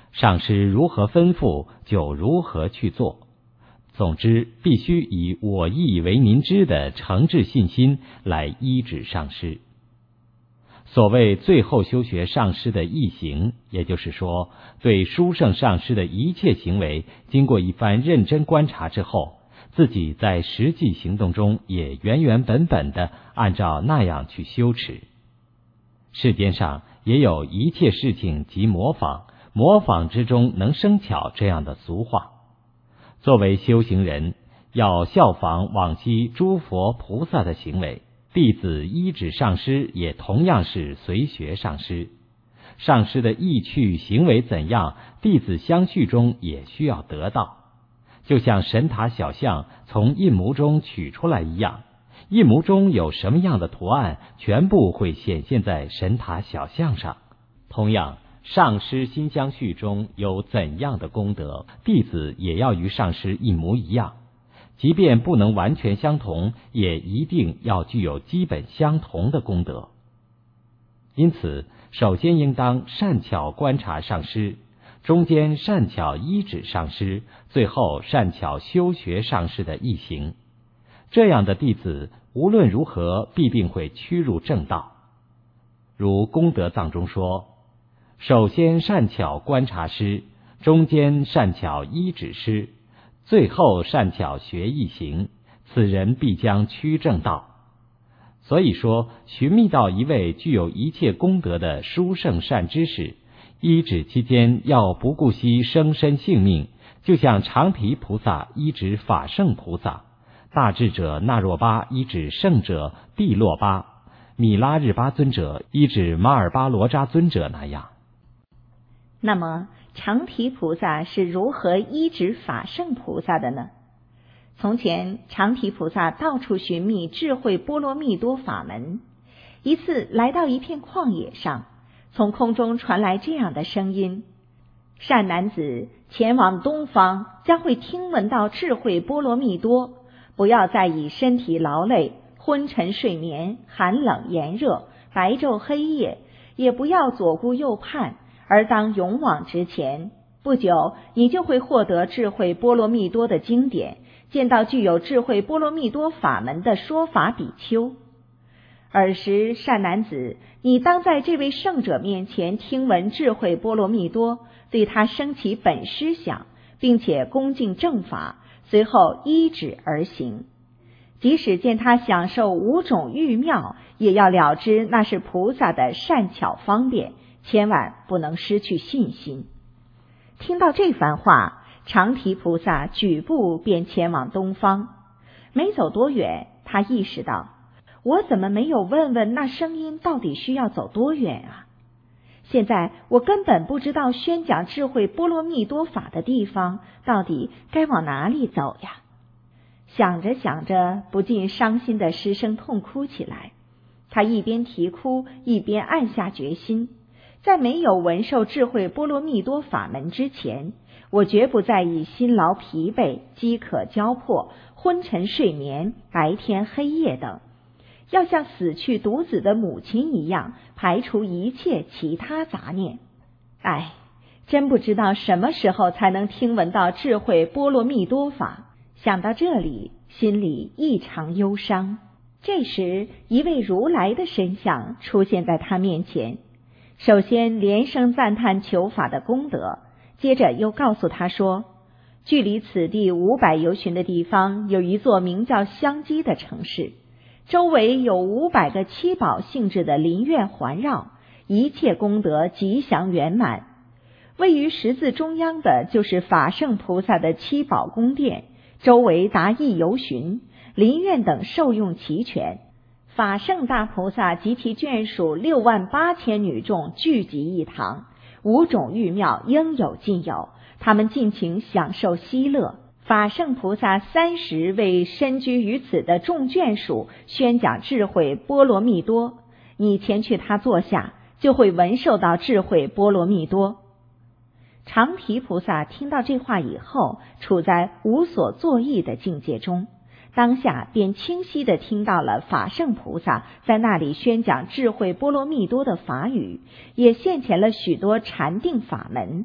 B: 上师如何吩咐就如何去做。总之，必须以我意为您知的诚挚信心来依止上师。所谓最后修学上师的义行，也就是说，对殊胜上师的一切行为，经过一番认真观察之后，自己在实际行动中也原原本本的按照那样去修持。世间上也有一切事情即模仿，模仿之中能生巧这样的俗话。作为修行人，要效仿往昔诸佛菩萨的行为，弟子依止上师也同样是随学上师。上师的意趣行为怎样，弟子相续中也需要得到。就像神塔小象从印模中取出来一样，印模中有什么样的图案，全部会显现在神塔小象上。同样，上师心相续中有怎样的功德，弟子也要与上师一模一样。即便不能完全相同，也一定要具有基本相同的功德。因此，首先应当善巧观察上师，中间善巧依止上师，最后善巧修学上师的义行。这样的弟子无论如何必定会趋入正道。如功德藏中说，首先善巧观察师，中间善巧依止师，最后善巧学义行，此人必将趋正道。所以说，寻觅到一位具有一切功德的殊胜善知识，依止期间要不顾惜生身性命，就像长提菩萨依止法圣菩萨，大智者那若巴依止圣者帝洛巴，米拉日巴尊者依止马尔巴罗扎尊者那样。
A: 那么长提菩萨是如何依止法圣菩萨的呢？从前长提菩萨到处寻觅智慧波罗蜜多法门，一次来到一片旷野上，从空中传来这样的声音：善男子，前往东方将会听闻到智慧波罗蜜多，不要再以身体劳累、昏沉睡眠、寒冷炎热、白昼黑夜，也不要左顾右盼，而当勇往直前。不久，你就会获得智慧波罗蜜多的经典，见到具有智慧波罗蜜多法门的说法比丘。尔时，善男子，你当在这位圣者面前听闻智慧波罗蜜多，对他升起本师想，并且恭敬正法，随后依止而行。即使见他享受五种欲妙，也要了知那是菩萨的善巧方便，千万不能失去信心。听到这番话，长提菩萨举步便前往东方。没走多远，他意识到，我怎么没有问问那声音到底需要走多远啊？现在我根本不知道宣讲智慧波罗蜜多法的地方到底该往哪里走呀。想着想着，不禁伤心的失声痛哭起来。他一边啼哭，一边暗下决心，在没有闻受智慧波罗蜜多法门之前，我绝不再以辛劳疲惫、饥渴交迫、昏沉睡眠、白天黑夜等，要像死去独子的母亲一样，排除一切其他杂念。唉，真不知道什么时候才能听闻到智慧波罗蜜多法。想到这里，心里异常忧伤。这时，一位如来的身相出现在他面前，首先连声赞叹求法的功德，接着又告诉他说，距离此地五百由旬的地方有一座名叫香积的城市，周围有五百个七宝性质的林院环绕，一切功德吉祥圆满。位于十字中央的就是法圣菩萨的七宝宫殿，周围达一由旬，林院等受用齐全。法圣大菩萨及其眷属六万八千女众聚集一堂，五种欲妙应有尽有，他们尽情享受希乐。法圣菩萨三十为身居于此的众眷属宣讲智慧波罗蜜多，你前去他座下，就会闻受到智慧波罗蜜多。长提菩萨听到这话以后，处在无所作意的境界中，当下便清晰地听到了法圣菩萨在那里宣讲智慧波罗蜜多的法语，也现前了许多禅定法门，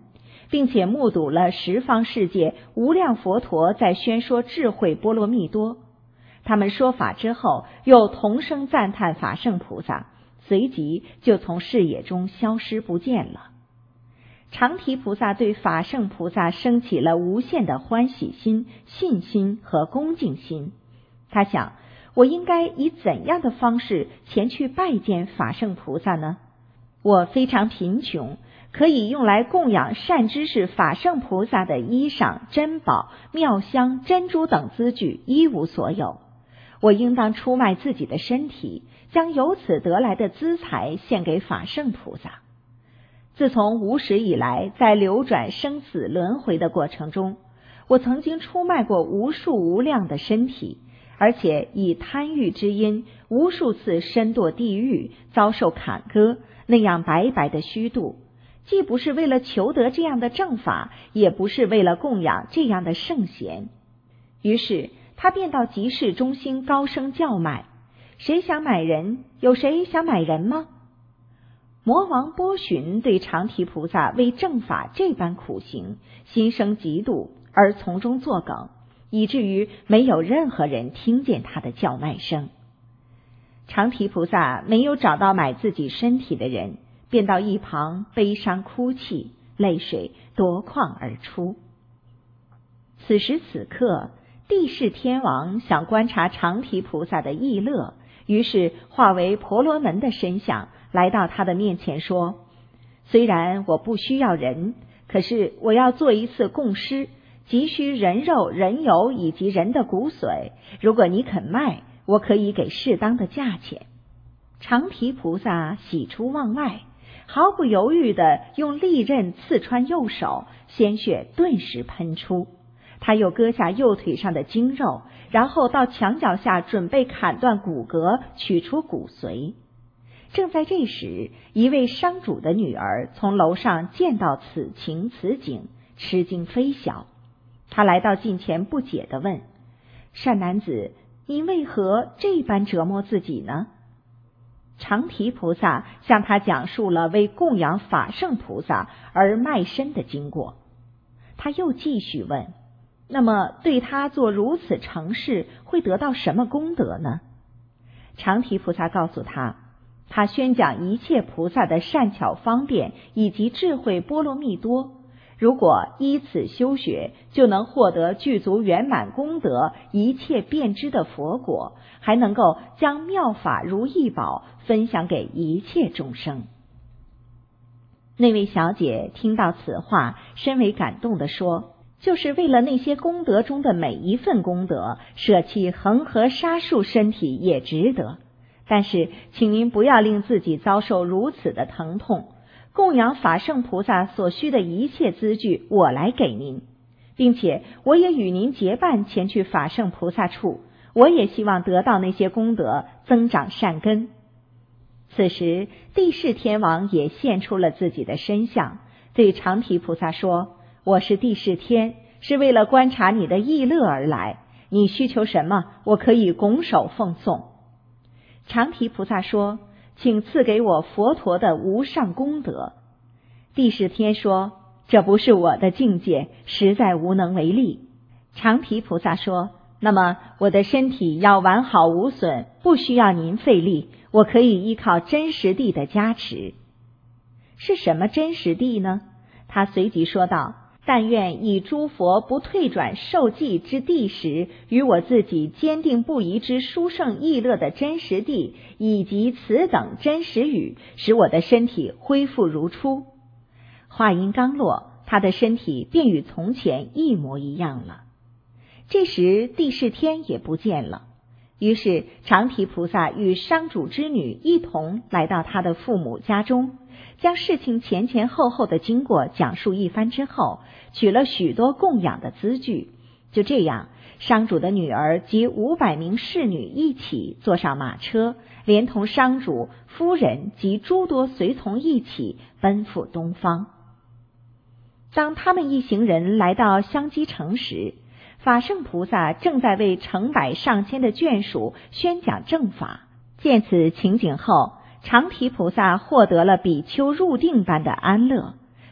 A: 并且目睹了十方世界无量佛陀在宣说智慧波罗蜜多。他们说法之后，又同声赞叹法圣菩萨，随即就从视野中消失不见了。长提菩萨对法圣菩萨升起了无限的欢喜心、信心和恭敬心。他想，我应该以怎样的方式前去拜见法圣菩萨呢？我非常贫穷，可以用来供养善知识法圣菩萨的衣裳、珍宝、妙香、珍珠等资具一无所有。我应当出卖自己的身体，将由此得来的资财献给法圣菩萨。自从无始以来，在流转生死轮回的过程中，我曾经出卖过无数无量的身体，而且以贪欲之因，无数次身堕地狱，遭受砍割，那样白白的虚度，既不是为了求得这样的正法，也不是为了供养这样的圣贤。于是他便到集市中心高声叫卖：谁想买人？有谁想买人吗？魔王波旬对长提菩萨为正法这般苦行，心生嫉妒，而从中作梗，以至于没有任何人听见他的叫卖声。长提菩萨没有找到买自己身体的人，便到一旁悲伤哭泣，泪水夺眶而出。此时此刻，帝释天王想观察长提菩萨的意乐，于是化为婆罗门的身相，来到他的面前说：虽然我不需要人，可是我要做一次供施，急需人肉、人油以及人的骨髓，如果你肯卖，我可以给适当的价钱。长提菩萨喜出望外，毫不犹豫地用利刃刺穿右手，鲜血顿时喷出。他又割下右腿上的筋肉，然后到墙角下准备砍断骨骼，取出骨髓。正在这时，一位商主的女儿从楼上见到此情此景，吃惊非小。她来到近前，不解地问：善男子，您为何这般折磨自己呢？长提菩萨向他讲述了为供养法圣菩萨而卖身的经过。他又继续问：那么对他做如此成事，会得到什么功德呢？长提菩萨告诉他，他宣讲一切菩萨的善巧方便以及智慧波罗蜜多，如果依此修学，就能获得具足圆满功德，一切遍知的佛果，还能够将妙法如意宝分享给一切众生。那位小姐听到此话，深为感动地说：就是为了那些功德中的每一份功德，舍弃恒河沙数身体也值得。但是请您不要令自己遭受如此的疼痛，供养法圣菩萨所需的一切资具我来给您，并且我也与您结伴前去法圣菩萨处，我也希望得到那些功德，增长善根。此时帝释天王也现出了自己的身相，对长提菩萨说：我是帝释天，是为了观察你的意乐而来，你需求什么，我可以拱手奉送。长提菩萨说：请赐给我佛陀的无上功德。帝释天说：这不是我的境界，实在无能为力。长提菩萨说：那么我的身体要完好无损，不需要您费力，我可以依靠真实地的加持。是什么真实地呢？他随即说道：但愿以诸佛不退转受记之地时，与我自己坚定不移之殊胜意乐的真实地，以及此等真实语，使我的身体恢复如初。话音刚落，他的身体便与从前一模一样了。这时帝释天也不见了，于是长提菩萨与商主之女一同来到他的父母家中，将事情前前后后的经过讲述一番之后，取了许多供养的资具。就这样，商主的女儿及五百名侍女一起坐上马车，连同商主、夫人及诸多随从一起奔赴东方。当他们一行人来到香积城时，法圣菩萨正在为成百上千的眷属宣讲正法。见此情景后，长提菩萨获得了比丘入定般的安乐，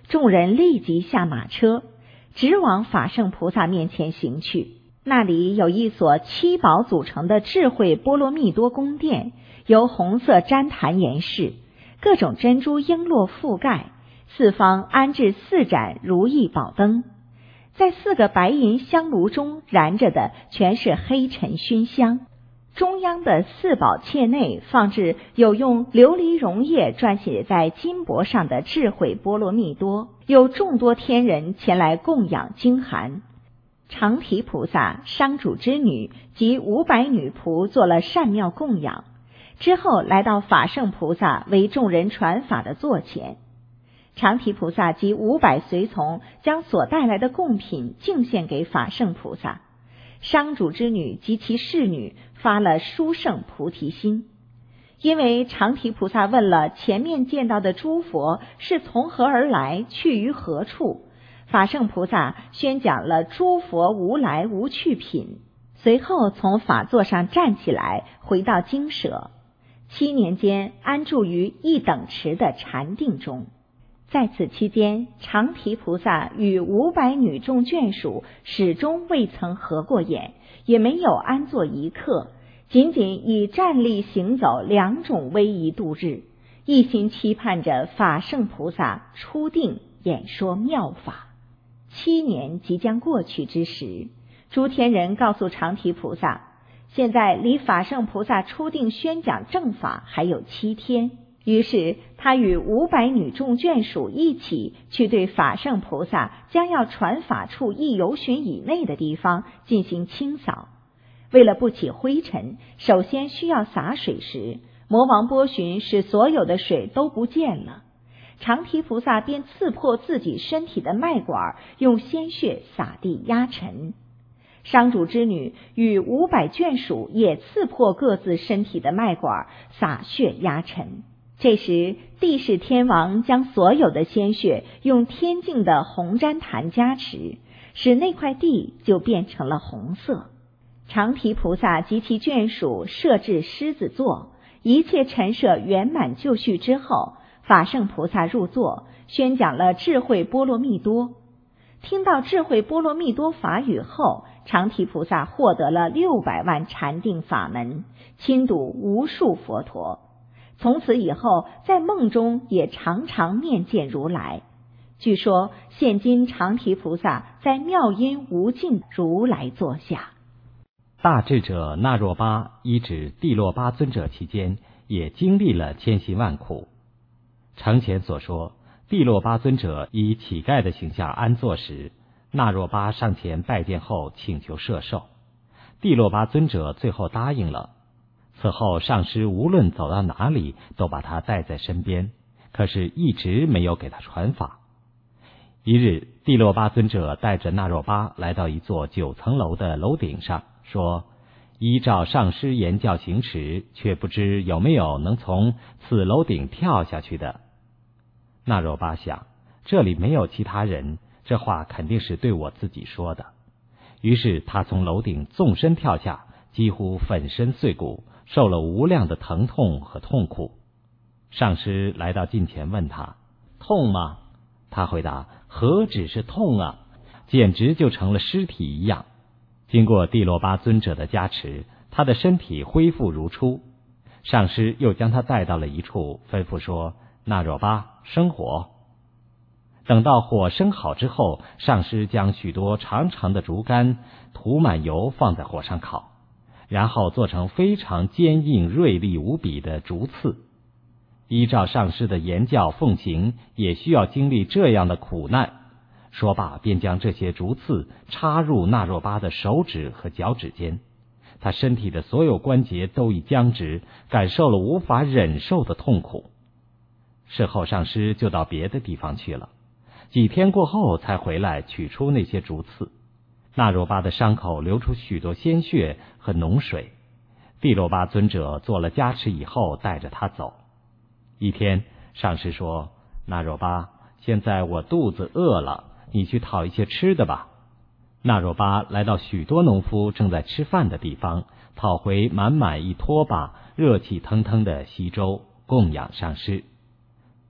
A: 众人立即下马车，直往法圣菩萨面前行去。那里有一所七宝组成的智慧波罗蜜多宫殿，由红色旃檀岩饰，各种珍珠璎珞覆盖，四方安置四盏如意宝灯，在四个白银香炉中燃着的全是黑沉熏香。中央的四宝切内放置有用琉璃溶液撰写在金箔上的智慧波罗蜜多，有众多天人前来供养经函。长提菩萨、商主之女及五百女仆做了善妙供养，之后来到法圣菩萨为众人传法的座前。长提菩萨及五百随从将所带来的贡品敬献给法圣菩萨，商主之女及其侍女发了殊胜菩提心。因为长提菩萨问了前面见到的诸佛是从何而来，去于何处，法圣菩萨宣讲了诸佛无来无去品，随后从法座上站起来，回到精舍，七年间安住于一等持的禅定中。在此期间，长提菩萨与五百女众眷属始终未曾合过眼，也没有安坐一刻，仅仅以站立行走两种威仪度日，一心期盼着法圣菩萨出定演说妙法。七年即将过去之时，诸天人告诉长提菩萨，现在离法圣菩萨出定宣讲正法还有七天。于是他与五百女众眷属一起去对法圣菩萨将要传法处一由旬以内的地方进行清扫。为了不起灰尘，首先需要洒水时，魔王波旬使所有的水都不见了。长提菩萨便刺破自己身体的脉管，用鲜血洒地压沉。商主之女与五百眷属也刺破各自身体的脉管，洒血压沉。这时帝释天王将所有的鲜血用天净的红旃檀加持，使那块地就变成了红色。长提菩萨及其眷属设置狮子座，一切陈设圆满就绪之后，法圣菩萨入座，宣讲了智慧波罗蜜多。听到智慧波罗蜜多法语后，长提菩萨获得了六百万禅定法门，亲睹无数佛陀。从此以后，在梦中也常常面见如来。据说现今长提菩萨在妙音无尽如来座下。
B: 大智者那若巴依止帝洛巴尊者期间，也经历了千辛万苦。承前所说，帝洛巴尊者以乞丐的形象安坐时，那若巴上前拜见后请求摄受，帝洛巴尊者最后答应了。此后上师无论走到哪里都把他带在身边，可是一直没有给他传法。一日，帝洛巴尊者带着那若巴来到一座九层楼的楼顶上，说依照上师言教行持，却不知有没有能从此楼顶跳下去的。那若巴想，这里没有其他人，这话肯定是对我自己说的。于是他从楼顶纵身跳下，几乎粉身碎骨，受了无量的疼痛和痛苦。上师来到近前问他，痛吗？他回答，何止是痛啊，简直就成了尸体一样。经过帝洛巴尊者的加持，他的身体恢复如初。上师又将他带到了一处，吩咐说，那若巴生火。等到火生好之后，上师将许多长长的竹竿涂满油放在火上烤，然后做成非常坚硬锐利无比的竹刺。依照上师的言教奉行，也需要经历这样的苦难。说罢，便将这些竹刺插入那若巴的手指和脚趾间，他身体的所有关节都已僵直，感受了无法忍受的痛苦。事后上师就到别的地方去了，几天过后才回来取出那些竹刺。那若巴的伤口流出许多鲜血和脓水。帝洛巴尊者做了加持以后，带着他走。一天，上师说，那若巴，现在我肚子饿了，你去讨一些吃的吧。那若巴来到许多农夫正在吃饭的地方，讨回满满一拖把热气腾腾的稀粥，供养上师。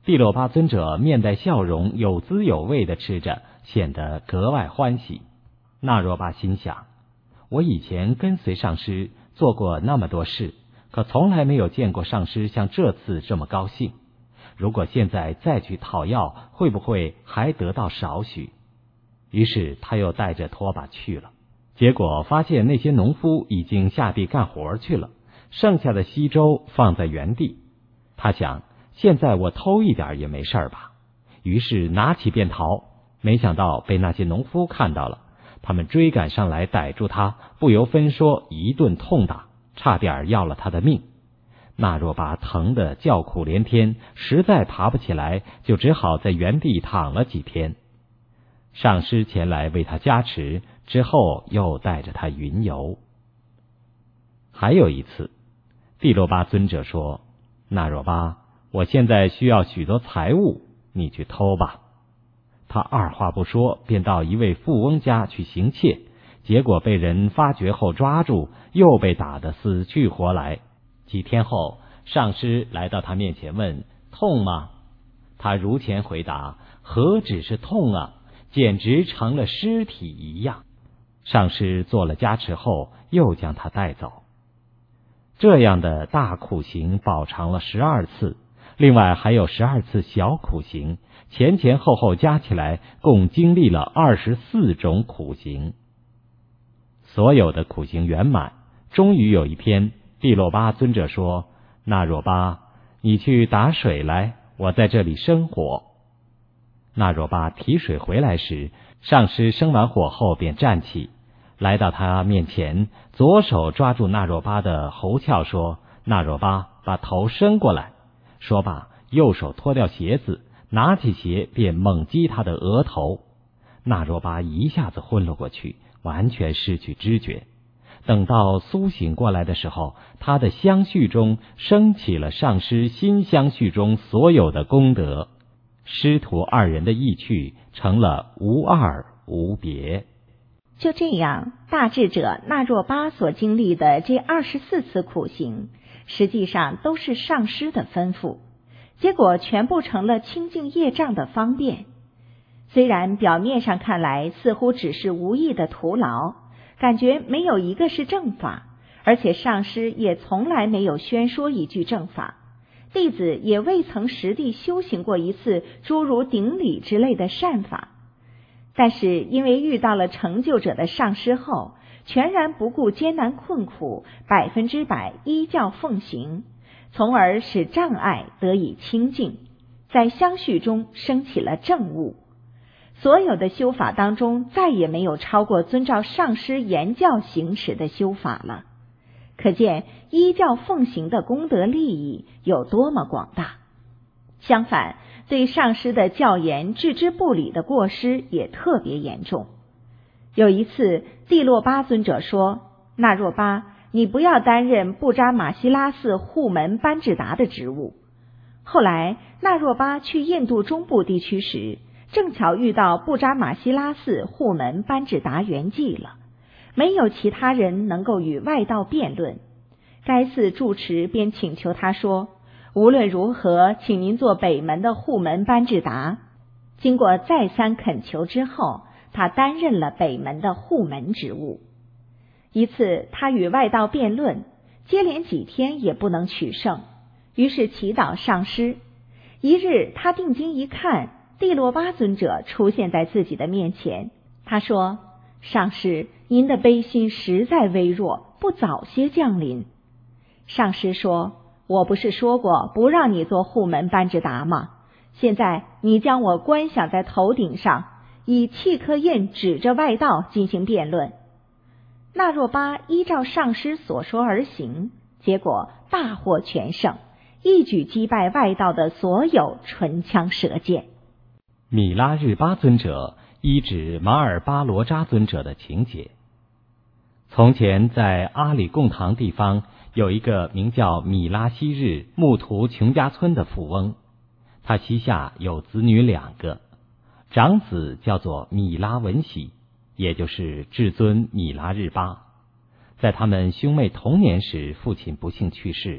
B: 帝洛巴尊者面带笑容，有滋有味地吃着，显得格外欢喜。那若巴心想，我以前跟随上师做过那么多事，可从来没有见过上师像这次这么高兴。如果现在再去讨要，会不会还得到少许？于是他又带着拖把去了，结果发现那些农夫已经下地干活去了，剩下的稀粥放在原地。他想，现在我偷一点也没事吧，于是拿起便逃，没想到被那些农夫看到了，他们追赶上来逮住他，不由分说一顿痛打，差点要了他的命。那若巴疼得叫苦连天，实在爬不起来，就只好在原地躺了几天。上师前来为他加持，之后又带着他云游。还有一次，帝洛巴尊者说，那若巴，我现在需要许多财物，你去偷吧。他二话不说，便到一位富翁家去行窃，结果被人发觉后抓住，又被打得死去活来。几天后，上师来到他面前问，痛吗？他如前回答，何止是痛啊，简直成了尸体一样。上师做了加持后，又将他带走。这样的大苦行饱尝了十二次，另外还有十二次小苦行，前前后后加起来共经历了二十四种苦行。所有的苦行圆满，终于有一天，帝洛巴尊者说，那若巴，你去打水来，我在这里生火。那若巴提水回来时，上师生完火后便站起，来到他面前，左手抓住那若巴的喉鞘说，那若巴，把头伸过来。说罢，右手脱掉鞋子，拿起鞋便猛击他的额头。那若巴一下子昏了过去，完全失去知觉。等到苏醒过来的时候，他的相续中升起了上师新相续中所有的功德，师徒二人的意趣成了无二无别。
A: 就这样，大智者那若巴所经历的这二十四次苦行，实际上都是上师的吩咐，结果全部成了清净业障的方便。虽然表面上看来似乎只是无意的徒劳，感觉没有一个是正法，而且上师也从来没有宣说一句正法，弟子也未曾实地修行过一次诸如顶礼之类的善法。但是因为遇到了成就者的上师后，全然不顾艰难困苦，百分之百依教奉行，从而使障碍得以清净，在相续中升起了正悟。所有的修法当中，再也没有超过遵照上师言教行持的修法了。可见依教奉行的功德利益有多么广大。相反，对上师的教言置之不理的过失也特别严重。有一次，帝洛巴尊者说，那若巴，你不要担任布扎马希拉寺护门班智达的职务。后来，那若巴去印度中部地区时，正巧遇到布扎马希拉寺护门班智达圆寂了，没有其他人能够与外道辩论。该寺住持便请求他说，无论如何，请您做北门的护门班智达。经过再三恳求之后，他担任了北门的护门职务。一次，他与外道辩论，接连几天也不能取胜，于是祈祷上师。一日，他定睛一看，帝洛巴尊者出现在自己的面前。他说，上师，您的悲心实在微弱，不早些降临。上师说，我不是说过不让你做护门班智达吗？现在你将我观想在头顶上，以契科印指着外道进行辩论。那若巴依照上师所说而行，结果大获全胜，一举击败外道的所有唇枪舌剑。
B: 米拉日巴尊者依指马尔巴罗扎尊者的情节。从前在阿里贡堂地方有一个名叫米拉希日木图琼家村的富翁，他膝下有子女两个，长子叫做米拉文喜，也就是至尊米拉日巴。在他们兄妹童年时，父亲不幸去世，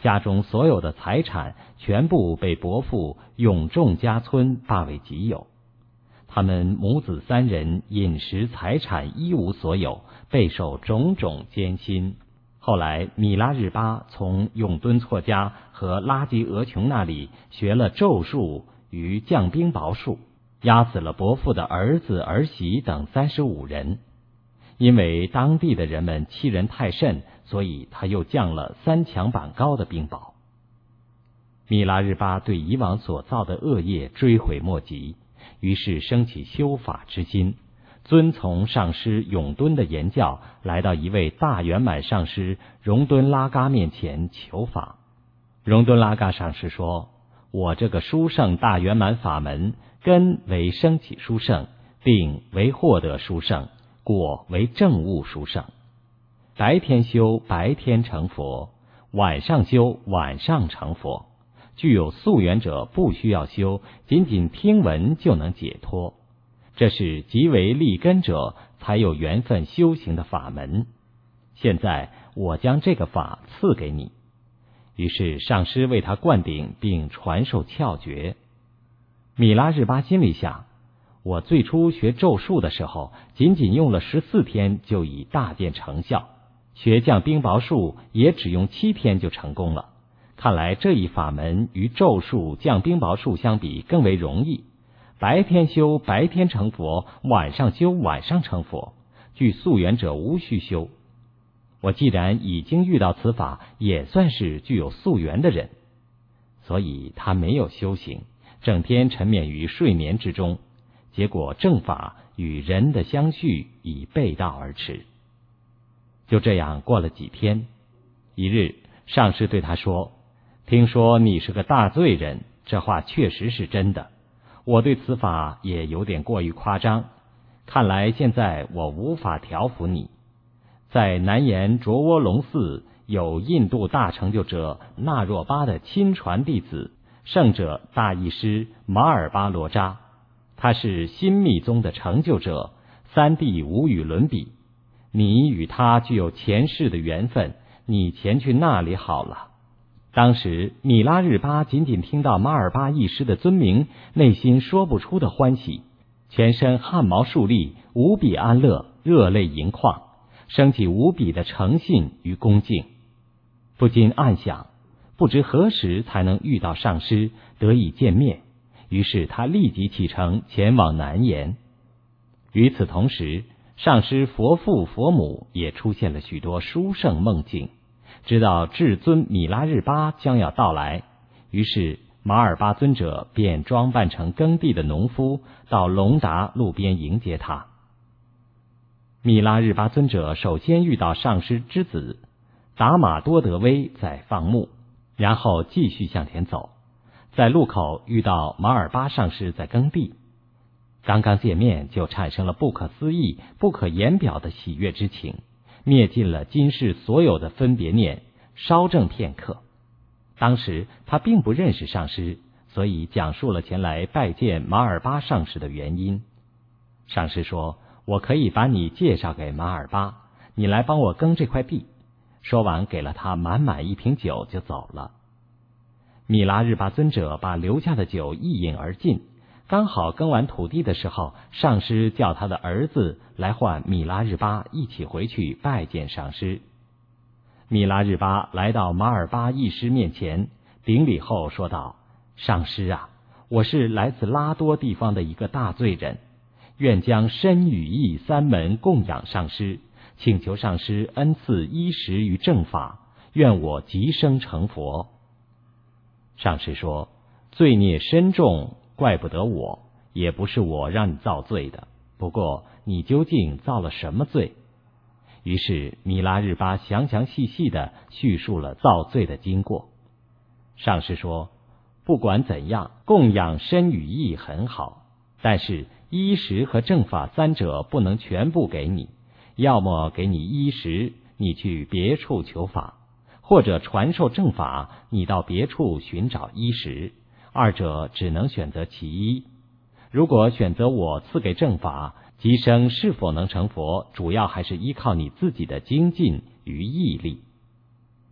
B: 家中所有的财产全部被伯父永仲家村霸为己有。他们母子三人饮食财产一无所有，备受种种艰辛。后来米拉日巴从永敦错家和拉吉俄琼那里学了咒术与降冰雹术，压死了伯父的儿子儿媳等三十五人。因为当地的人们欺人太甚，所以他又降了三强板高的冰雹。米拉日巴对以往所造的恶业追悔莫及，于是升起修法之心，遵从上师永敦的言教，来到一位大圆满上师荣敦拉嘎面前求法。荣敦拉嘎上师说：我这个殊胜大圆满法门，根为升起殊胜，定为获得殊胜，果为证悟殊胜。白天修白天成佛，晚上修晚上成佛。具有宿缘者不需要修，仅仅听闻就能解脱。这是极为立根者才有缘分修行的法门。现在我将这个法赐给你。于是上师为他灌顶并传授窍诀。米拉日巴心里想，我最初学咒术的时候，仅仅用了十四天就已大见成效，学降冰雹术也只用七天就成功了。看来这一法门与咒术降冰雹术相比更为容易，白天修白天成佛，晚上修晚上成佛，具宿缘者无需修。我既然已经遇到此法，也算是具有宿缘的人。所以他没有修行，整天沉湎于睡眠之中，结果正法与人的相续已背道而驰。就这样过了几天，一日上师对他说：听说你是个大罪人，这话确实是真的。我对此法也有点过于夸张，看来现在我无法调伏你。在南岩卓窝龙寺有印度大成就者纳若巴的亲传弟子，圣者大义师马尔巴罗扎，他是新密宗的成就者，三地无与伦比。你与他具有前世的缘分，你前去那里好了。当时米拉日巴仅仅听到马尔巴义师的尊名，内心说不出的欢喜，全身汗毛竖立，无比安乐，热泪盈眶，升起无比的诚信与恭敬。不禁暗想，不知何时才能遇到上师，得以见面。于是他立即启程前往南岩。与此同时，上师佛父佛母也出现了许多殊胜梦境，知道至尊米拉日巴将要到来，于是马尔巴尊者便装扮成耕地的农夫，到隆达路边迎接他。米拉日巴尊者首先遇到上师之子达玛多德威在放牧，然后继续向前走，在路口遇到马尔巴上师在耕地。刚刚见面就产生了不可思议、不可言表的喜悦之情，灭尽了今世所有的分别念，稍怔片刻。当时他并不认识上师，所以讲述了前来拜见马尔巴上师的原因。上师说：我可以把你介绍给马尔巴，你来帮我耕这块地。说完给了他满满一瓶酒就走了。米拉日巴尊者把留下的酒一饮而尽，刚好耕完土地的时候，上师叫他的儿子来唤米拉日巴一起回去拜见上师。米拉日巴来到马尔巴义师面前，顶礼后说道：上师啊，我是来自拉多地方的一个大罪人，愿将身语意三门供养上师，请求上师恩赐衣食与正法，愿我即生成佛。上师说：罪孽深重，怪不得我，也不是我让你造罪的，不过你究竟造了什么罪？于是米拉日巴详详细细地叙述了造罪的经过。上师说：不管怎样，供养身语意很好，但是衣食和正法三者不能全部给你，要么给你衣食，你去别处求法，或者传授正法，你到别处寻找衣食，二者只能选择其一。如果选择我赐给正法，即生是否能成佛，主要还是依靠你自己的精进与毅力。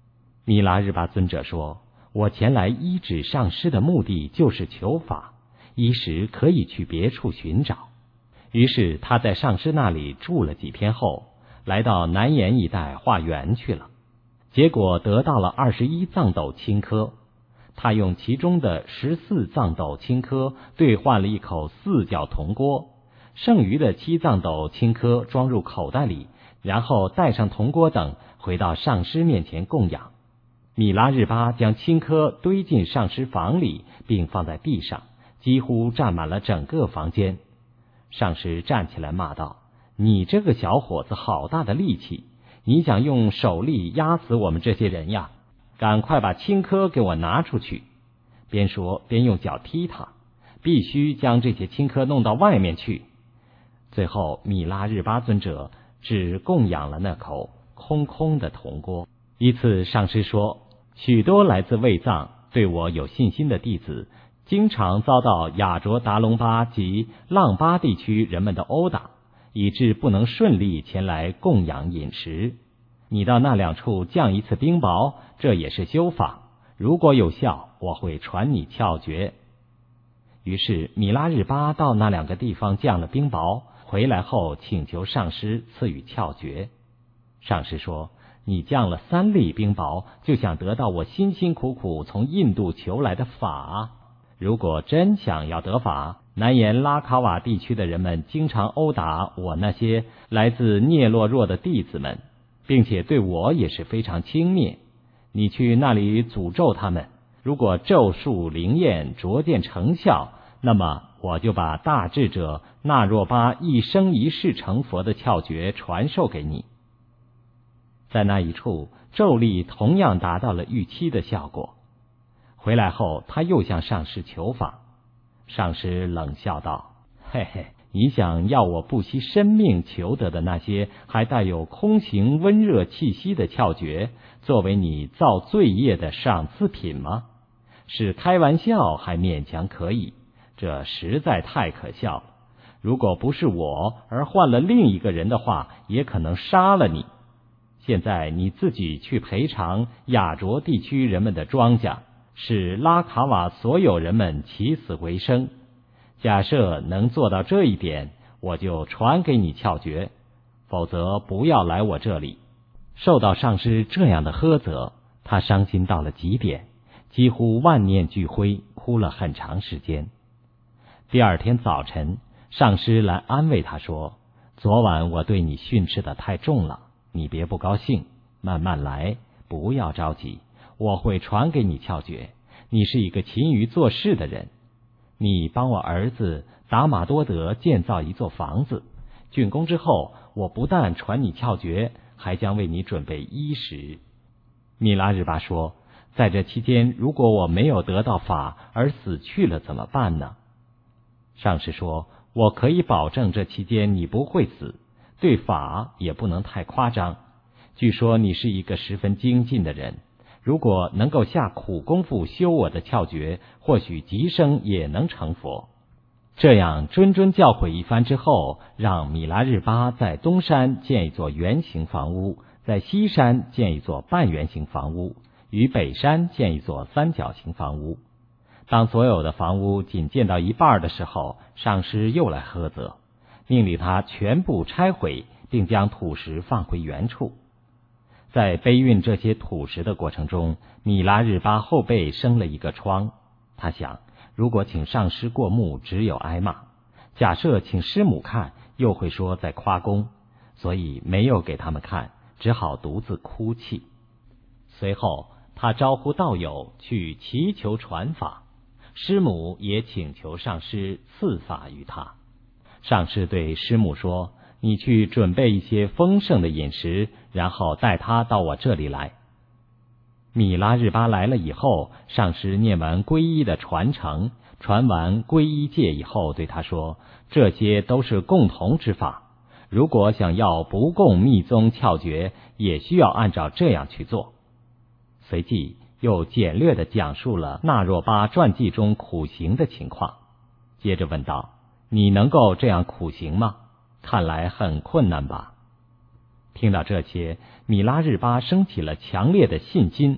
B: 米拉日巴尊者说，我前来依止上师的目的就是求法，一时可以去别处寻找。于是他在上师那里住了几天后，来到南岩一带化缘去了，结果得到了二十一藏斗青稞。他用其中的十四藏斗青稞兑换了一口四角铜锅，剩余的七藏斗青稞装入口袋里，然后带上铜锅等回到上师面前供养。米拉日巴将青稞堆进上师房里，并放在地上，几乎占满了整个房间。上师站起来骂道，你这个小伙子好大的力气，你想用手力压死我们这些人呀，赶快把青稞给我拿出去。边说边用脚踢他，必须将这些青稞弄到外面去。最后米拉日巴尊者只供养了那口空空的铜锅。一次上师说，许多来自卫藏对我有信心的弟子，经常遭到雅卓达隆巴及浪巴地区人们的殴打，以致不能顺利前来供养饮食。你到那两处降一次冰雹，这也是修法，如果有效，我会传你窍诀。于是米拉日巴到那两个地方降了冰雹，回来后请求上师赐予窍诀。上师说，你降了三粒冰雹，就想得到我辛辛苦苦从印度求来的法。如果真想要得法，南岩拉卡瓦地区的人们经常殴打我那些来自聂洛若的弟子们，并且对我也是非常轻蔑。你去那里诅咒他们，如果咒术灵验，逐渐成效，那么我就把大智者那若巴一生一世成佛的窍诀传授给你。在那一处，咒力同样达到了预期的效果。回来后，他又向上师求法。上师冷笑道，嘿嘿，你想要我不惜生命求得的那些还带有空行温热气息的窍诀，作为你造罪业的赏赐品吗？是开玩笑还勉强可以，这实在太可笑了。如果不是我而换了另一个人的话，也可能杀了你。现在你自己去赔偿雅卓地区人们的庄稼，使拉卡瓦所有人们起死回生。假设能做到这一点，我就传给你窍诀，否则不要来我这里。受到上师这样的呵责，他伤心到了极点，几乎万念俱灰，哭了很长时间。第二天早晨，上师来安慰他说，昨晚我对你训斥的太重了，你别不高兴，慢慢来，不要着急，我会传给你窍诀。你是一个勤于做事的人，你帮我儿子达玛多德建造一座房子，竣工之后，我不但传你窍诀，还将为你准备衣食。米拉日巴说，在这期间，如果我没有得到法而死去了怎么办呢？上师说，我可以保证这期间你不会死，对法也不能太夸张。据说你是一个十分精进的人，如果能够下苦功夫修我的窍诀，或许即生也能成佛。这样谆谆教诲一番之后，让米拉日巴在东山建一座圆形房屋，在西山建一座半圆形房屋，于北山建一座三角形房屋。当所有的房屋仅建到一半的时候，上师又来呵责，命令他全部拆毁，并将土石放回原处。在背运这些土石的过程中，米拉日巴后背生了一个疮。他想，如果请上师过目，只有挨骂；假设请师母看，又会说在夸功，所以没有给他们看，只好独自哭泣。随后他招呼道友去祈求传法，师母也请求上师赐法于他。上师对师母说，你去准备一些丰盛的饮食，然后带他到我这里来。米拉日巴来了以后，上师念完皈依的传承，传完皈依戒以后，对他说，这些都是共同之法，如果想要不共密宗窍诀，也需要按照这样去做。随即又简略地讲述了那若巴传记中苦行的情况，接着问道，你能够这样苦行吗？看来很困难吧。听到这些，米拉日巴升起了强烈的信心，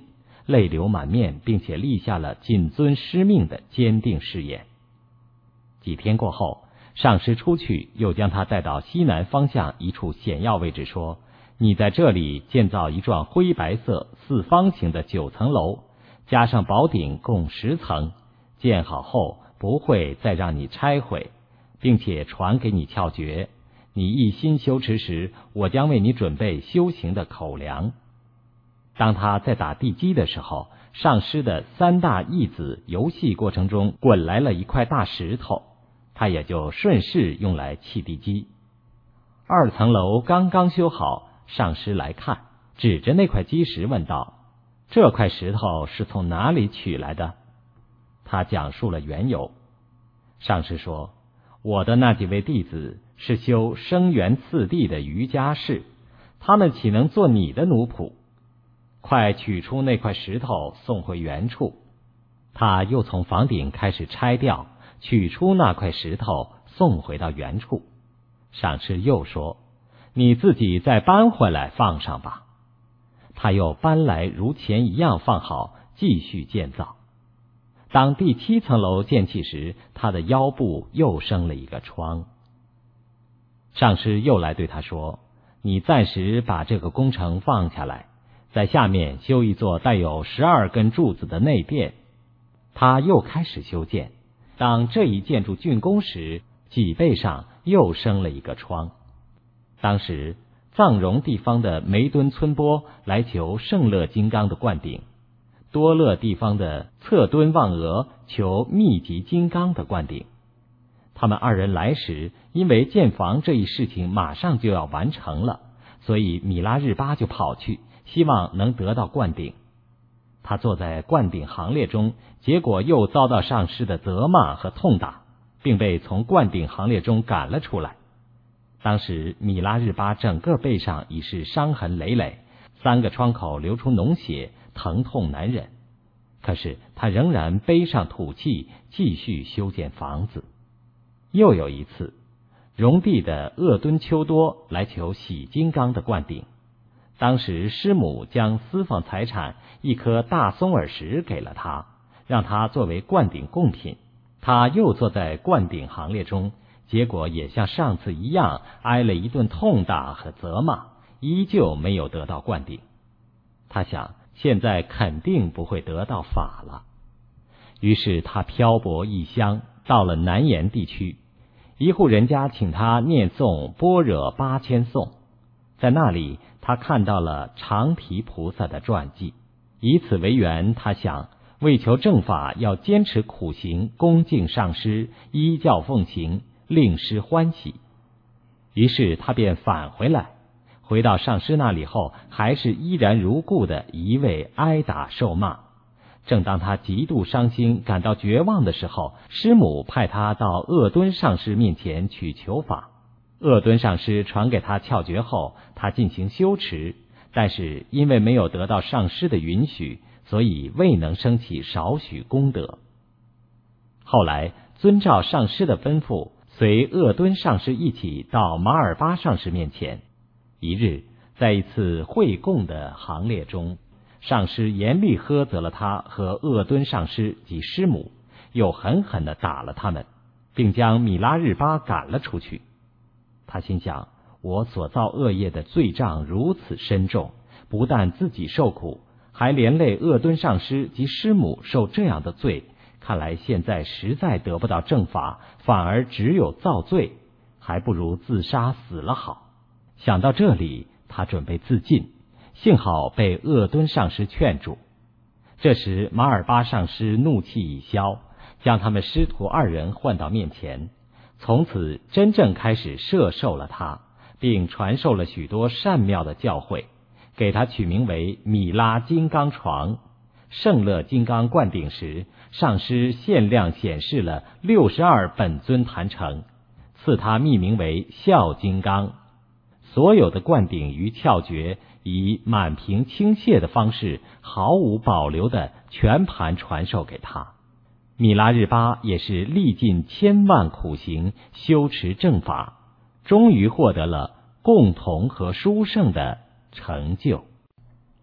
B: 泪流满面，并且立下了谨遵师命的坚定誓言。几天过后，上师出去，又将他带到西南方向一处险要位置，说：你在这里建造一幢灰白色四方形的九层楼，加上宝顶共十层，建好后不会再让你拆毁，并且传给你窍诀。你一心修持时，我将为你准备修行的口粮。当他在打地基的时候，上师的三大义子游戏过程中滚来了一块大石头，他也就顺势用来砌地基。二层楼刚刚修好，上师来看，指着那块基石问道：这块石头是从哪里取来的？他讲述了缘由。上师说：我的那几位弟子是修生源次第的瑜伽士，他们岂能做你的奴仆？快取出那块石头送回原处。他又从房顶开始拆掉，取出那块石头送回到原处。上师又说：你自己再搬回来放上吧。他又搬来如前一样放好，继续建造。当第七层楼建起时，他的腰部又生了一个疮。上师又来对他说：你暂时把这个工程放下来，在下面修一座带有十二根柱子的内殿。他又开始修建。当这一建筑竣工时，脊背上又生了一个疮。当时藏戎地方的梅敦村波来求胜乐金刚的灌顶，多乐地方的侧敦望额求密集金刚的灌顶。他们二人来时，因为建房这一事情马上就要完成了，所以米拉日巴就跑去，希望能得到灌顶。他坐在灌顶行列中，结果又遭到上师的责骂和痛打，并被从灌顶行列中赶了出来。当时米拉日巴整个背上已是伤痕累累，三个窗口流出脓血，疼痛难忍。可是他仍然背上土器，继续修建房子。又有一次，戎地的鄂敦丘多来求喜金刚的灌顶。当时师母将私房财产一颗大松耳石给了他，让他作为灌顶贡品。他又坐在灌顶行列中，结果也像上次一样挨了一顿痛打和责骂，依旧没有得到灌顶。他想，现在肯定不会得到法了。于是他漂泊异乡，到了南延地区，一户人家请他念诵般若八千颂。在那里他看到了长提菩萨的传记，以此为缘，他想为求正法，要坚持苦行，恭敬上师，依教奉行，令师欢喜。于是他便返回来，回到上师那里后，还是依然如故的一味挨打受骂。正当他极度伤心，感到绝望的时候，师母派他到鄂敦上师面前去求法。鄂敦上师传给他窍诀后，他进行修持，但是因为没有得到上师的允许，所以未能升起少许功德。后来遵照上师的吩咐，随鄂敦上师一起到马尔巴上师面前。一日，在一次会供的行列中，上师严厉呵责了他和鄂敦上师及师母，又狠狠地打了他们，并将米拉日巴赶了出去。他心想，我所造恶业的罪障如此深重，不但自己受苦，还连累鄂敦上师及师母受这样的罪，看来现在实在得不到正法，反而只有造罪，还不如自杀死了好。想到这里，他准备自尽，幸好被鄂敦上师劝住。这时马尔巴上师怒气已消，将他们师徒二人唤到面前，从此真正开始摄受了他，并传授了许多善妙的教诲，给他取名为米拉金刚床。胜乐金刚灌顶时，上师限量显示了六十二本尊坛城，赐他命名为孝金刚。所有的灌顶与窍诀以满屏倾泻的方式，毫无保留的全盘传授给他。米拉日巴也是历尽千万苦行，修持正法，终于获得了共同和殊胜的成就。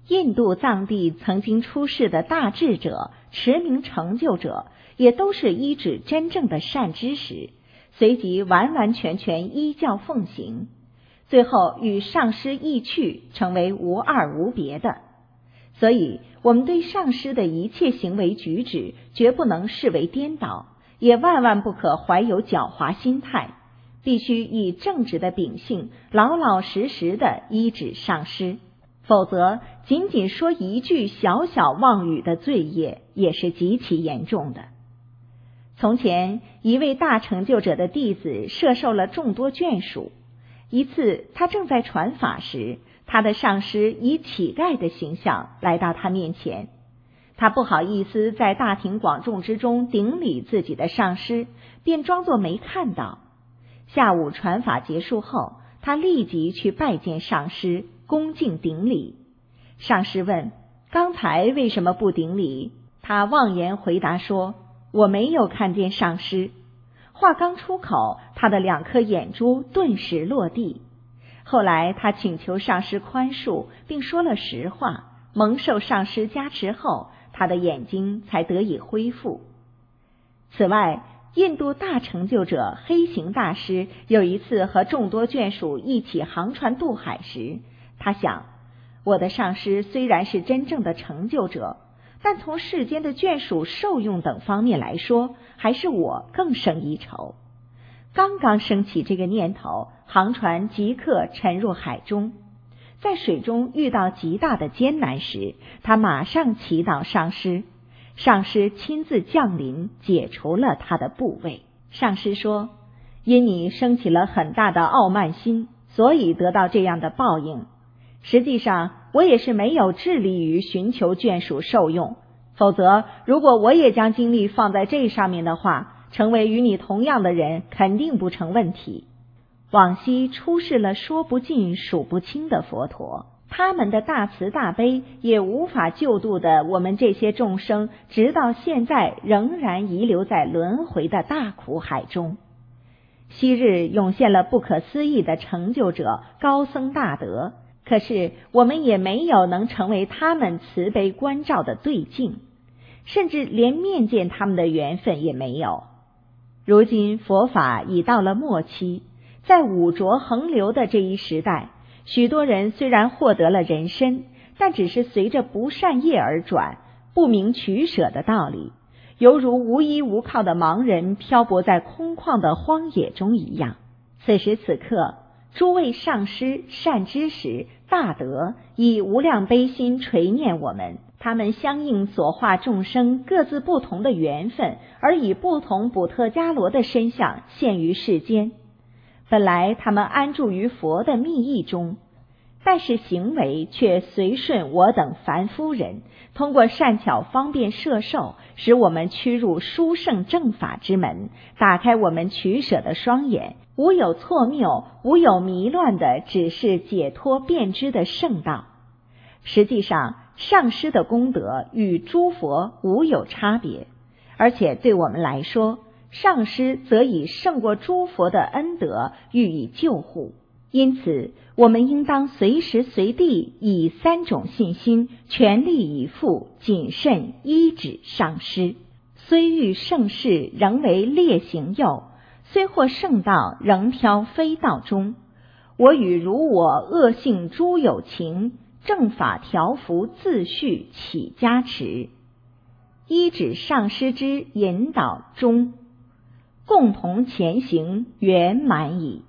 A: 印度藏地曾经出世的大智者、驰名成就者，也都是依止真正的善知识，随即完完全全依教奉行，最后与上师意趣，成为无二无别的。所以我们对上师的一切行为举止，绝不能视为颠倒，也万万不可怀有狡猾心态，必须以正直的秉性，老老实实的依止上师。否则仅仅说一句小小妄语的罪业，也是极其严重的。从前一位大成就者的弟子摄受了众多眷属，一次他正在传法时，他的上师以乞丐的形象来到他面前，他不好意思在大庭广众之中顶礼自己的上师，便装作没看到。下午传法结束后，他立即去拜见上师，恭敬顶礼。上师问：刚才为什么不顶礼？他妄言回答说：我没有看见上师。话刚出口，他的两颗眼珠顿时落地。后来他请求上师宽恕，并说了实话，蒙受上师加持后，他的眼睛才得以恢复。此外，印度大成就者黑行大师有一次和众多眷属一起航船渡海时，他想，我的上师虽然是真正的成就者，但从世间的眷属受用等方面来说，还是我更胜一筹。刚刚升起这个念头，航船即刻沉入海中。在水中遇到极大的艰难时，他马上祈祷上师，上师亲自降临，解除了他的怖畏。上师说：因你升起了很大的傲慢心，所以得到这样的报应。实际上我也是没有致力于寻求眷属受用，否则如果我也将精力放在这上面的话，成为与你同样的人肯定不成问题。往昔出世了说不尽数不清的佛陀，他们的大慈大悲也无法救度的我们这些众生，直到现在仍然遗留在轮回的大苦海中。昔日涌现了不可思议的成就者、高僧大德，可是我们也没有能成为他们慈悲关照的对境，甚至连面见他们的缘分也没有。如今佛法已到了末期，在五浊横流的这一时代，许多人虽然获得了人身，但只是随着不善业而转，不明取舍的道理，犹如无依无靠的盲人漂泊在空旷的荒野中一样。此时此刻，诸位上师、善知识、大德以无量悲心垂念我们，他们相应所化众生各自不同的缘分，而以不同补特伽罗的身相现于世间。本来他们安住于佛的密意中，但是行为却随顺我等凡夫人，通过善巧方便摄受，使我们趋入殊胜正法之门，打开我们取舍的双眼，无有错谬，无有迷乱的，只是解脱辩知的圣道。实际上，上师的功德与诸佛无有差别，而且对我们来说，上师则以胜过诸佛的恩德予以救护。因此我们应当随时随地以三种信心，全力以赴，谨慎依止上师。虽遇圣事，仍为劣行右；虽获圣道，仍挑非道中。我与如我恶性诸有情，正法调伏自续起加持，依止上师之引导中，共同前行圆满矣。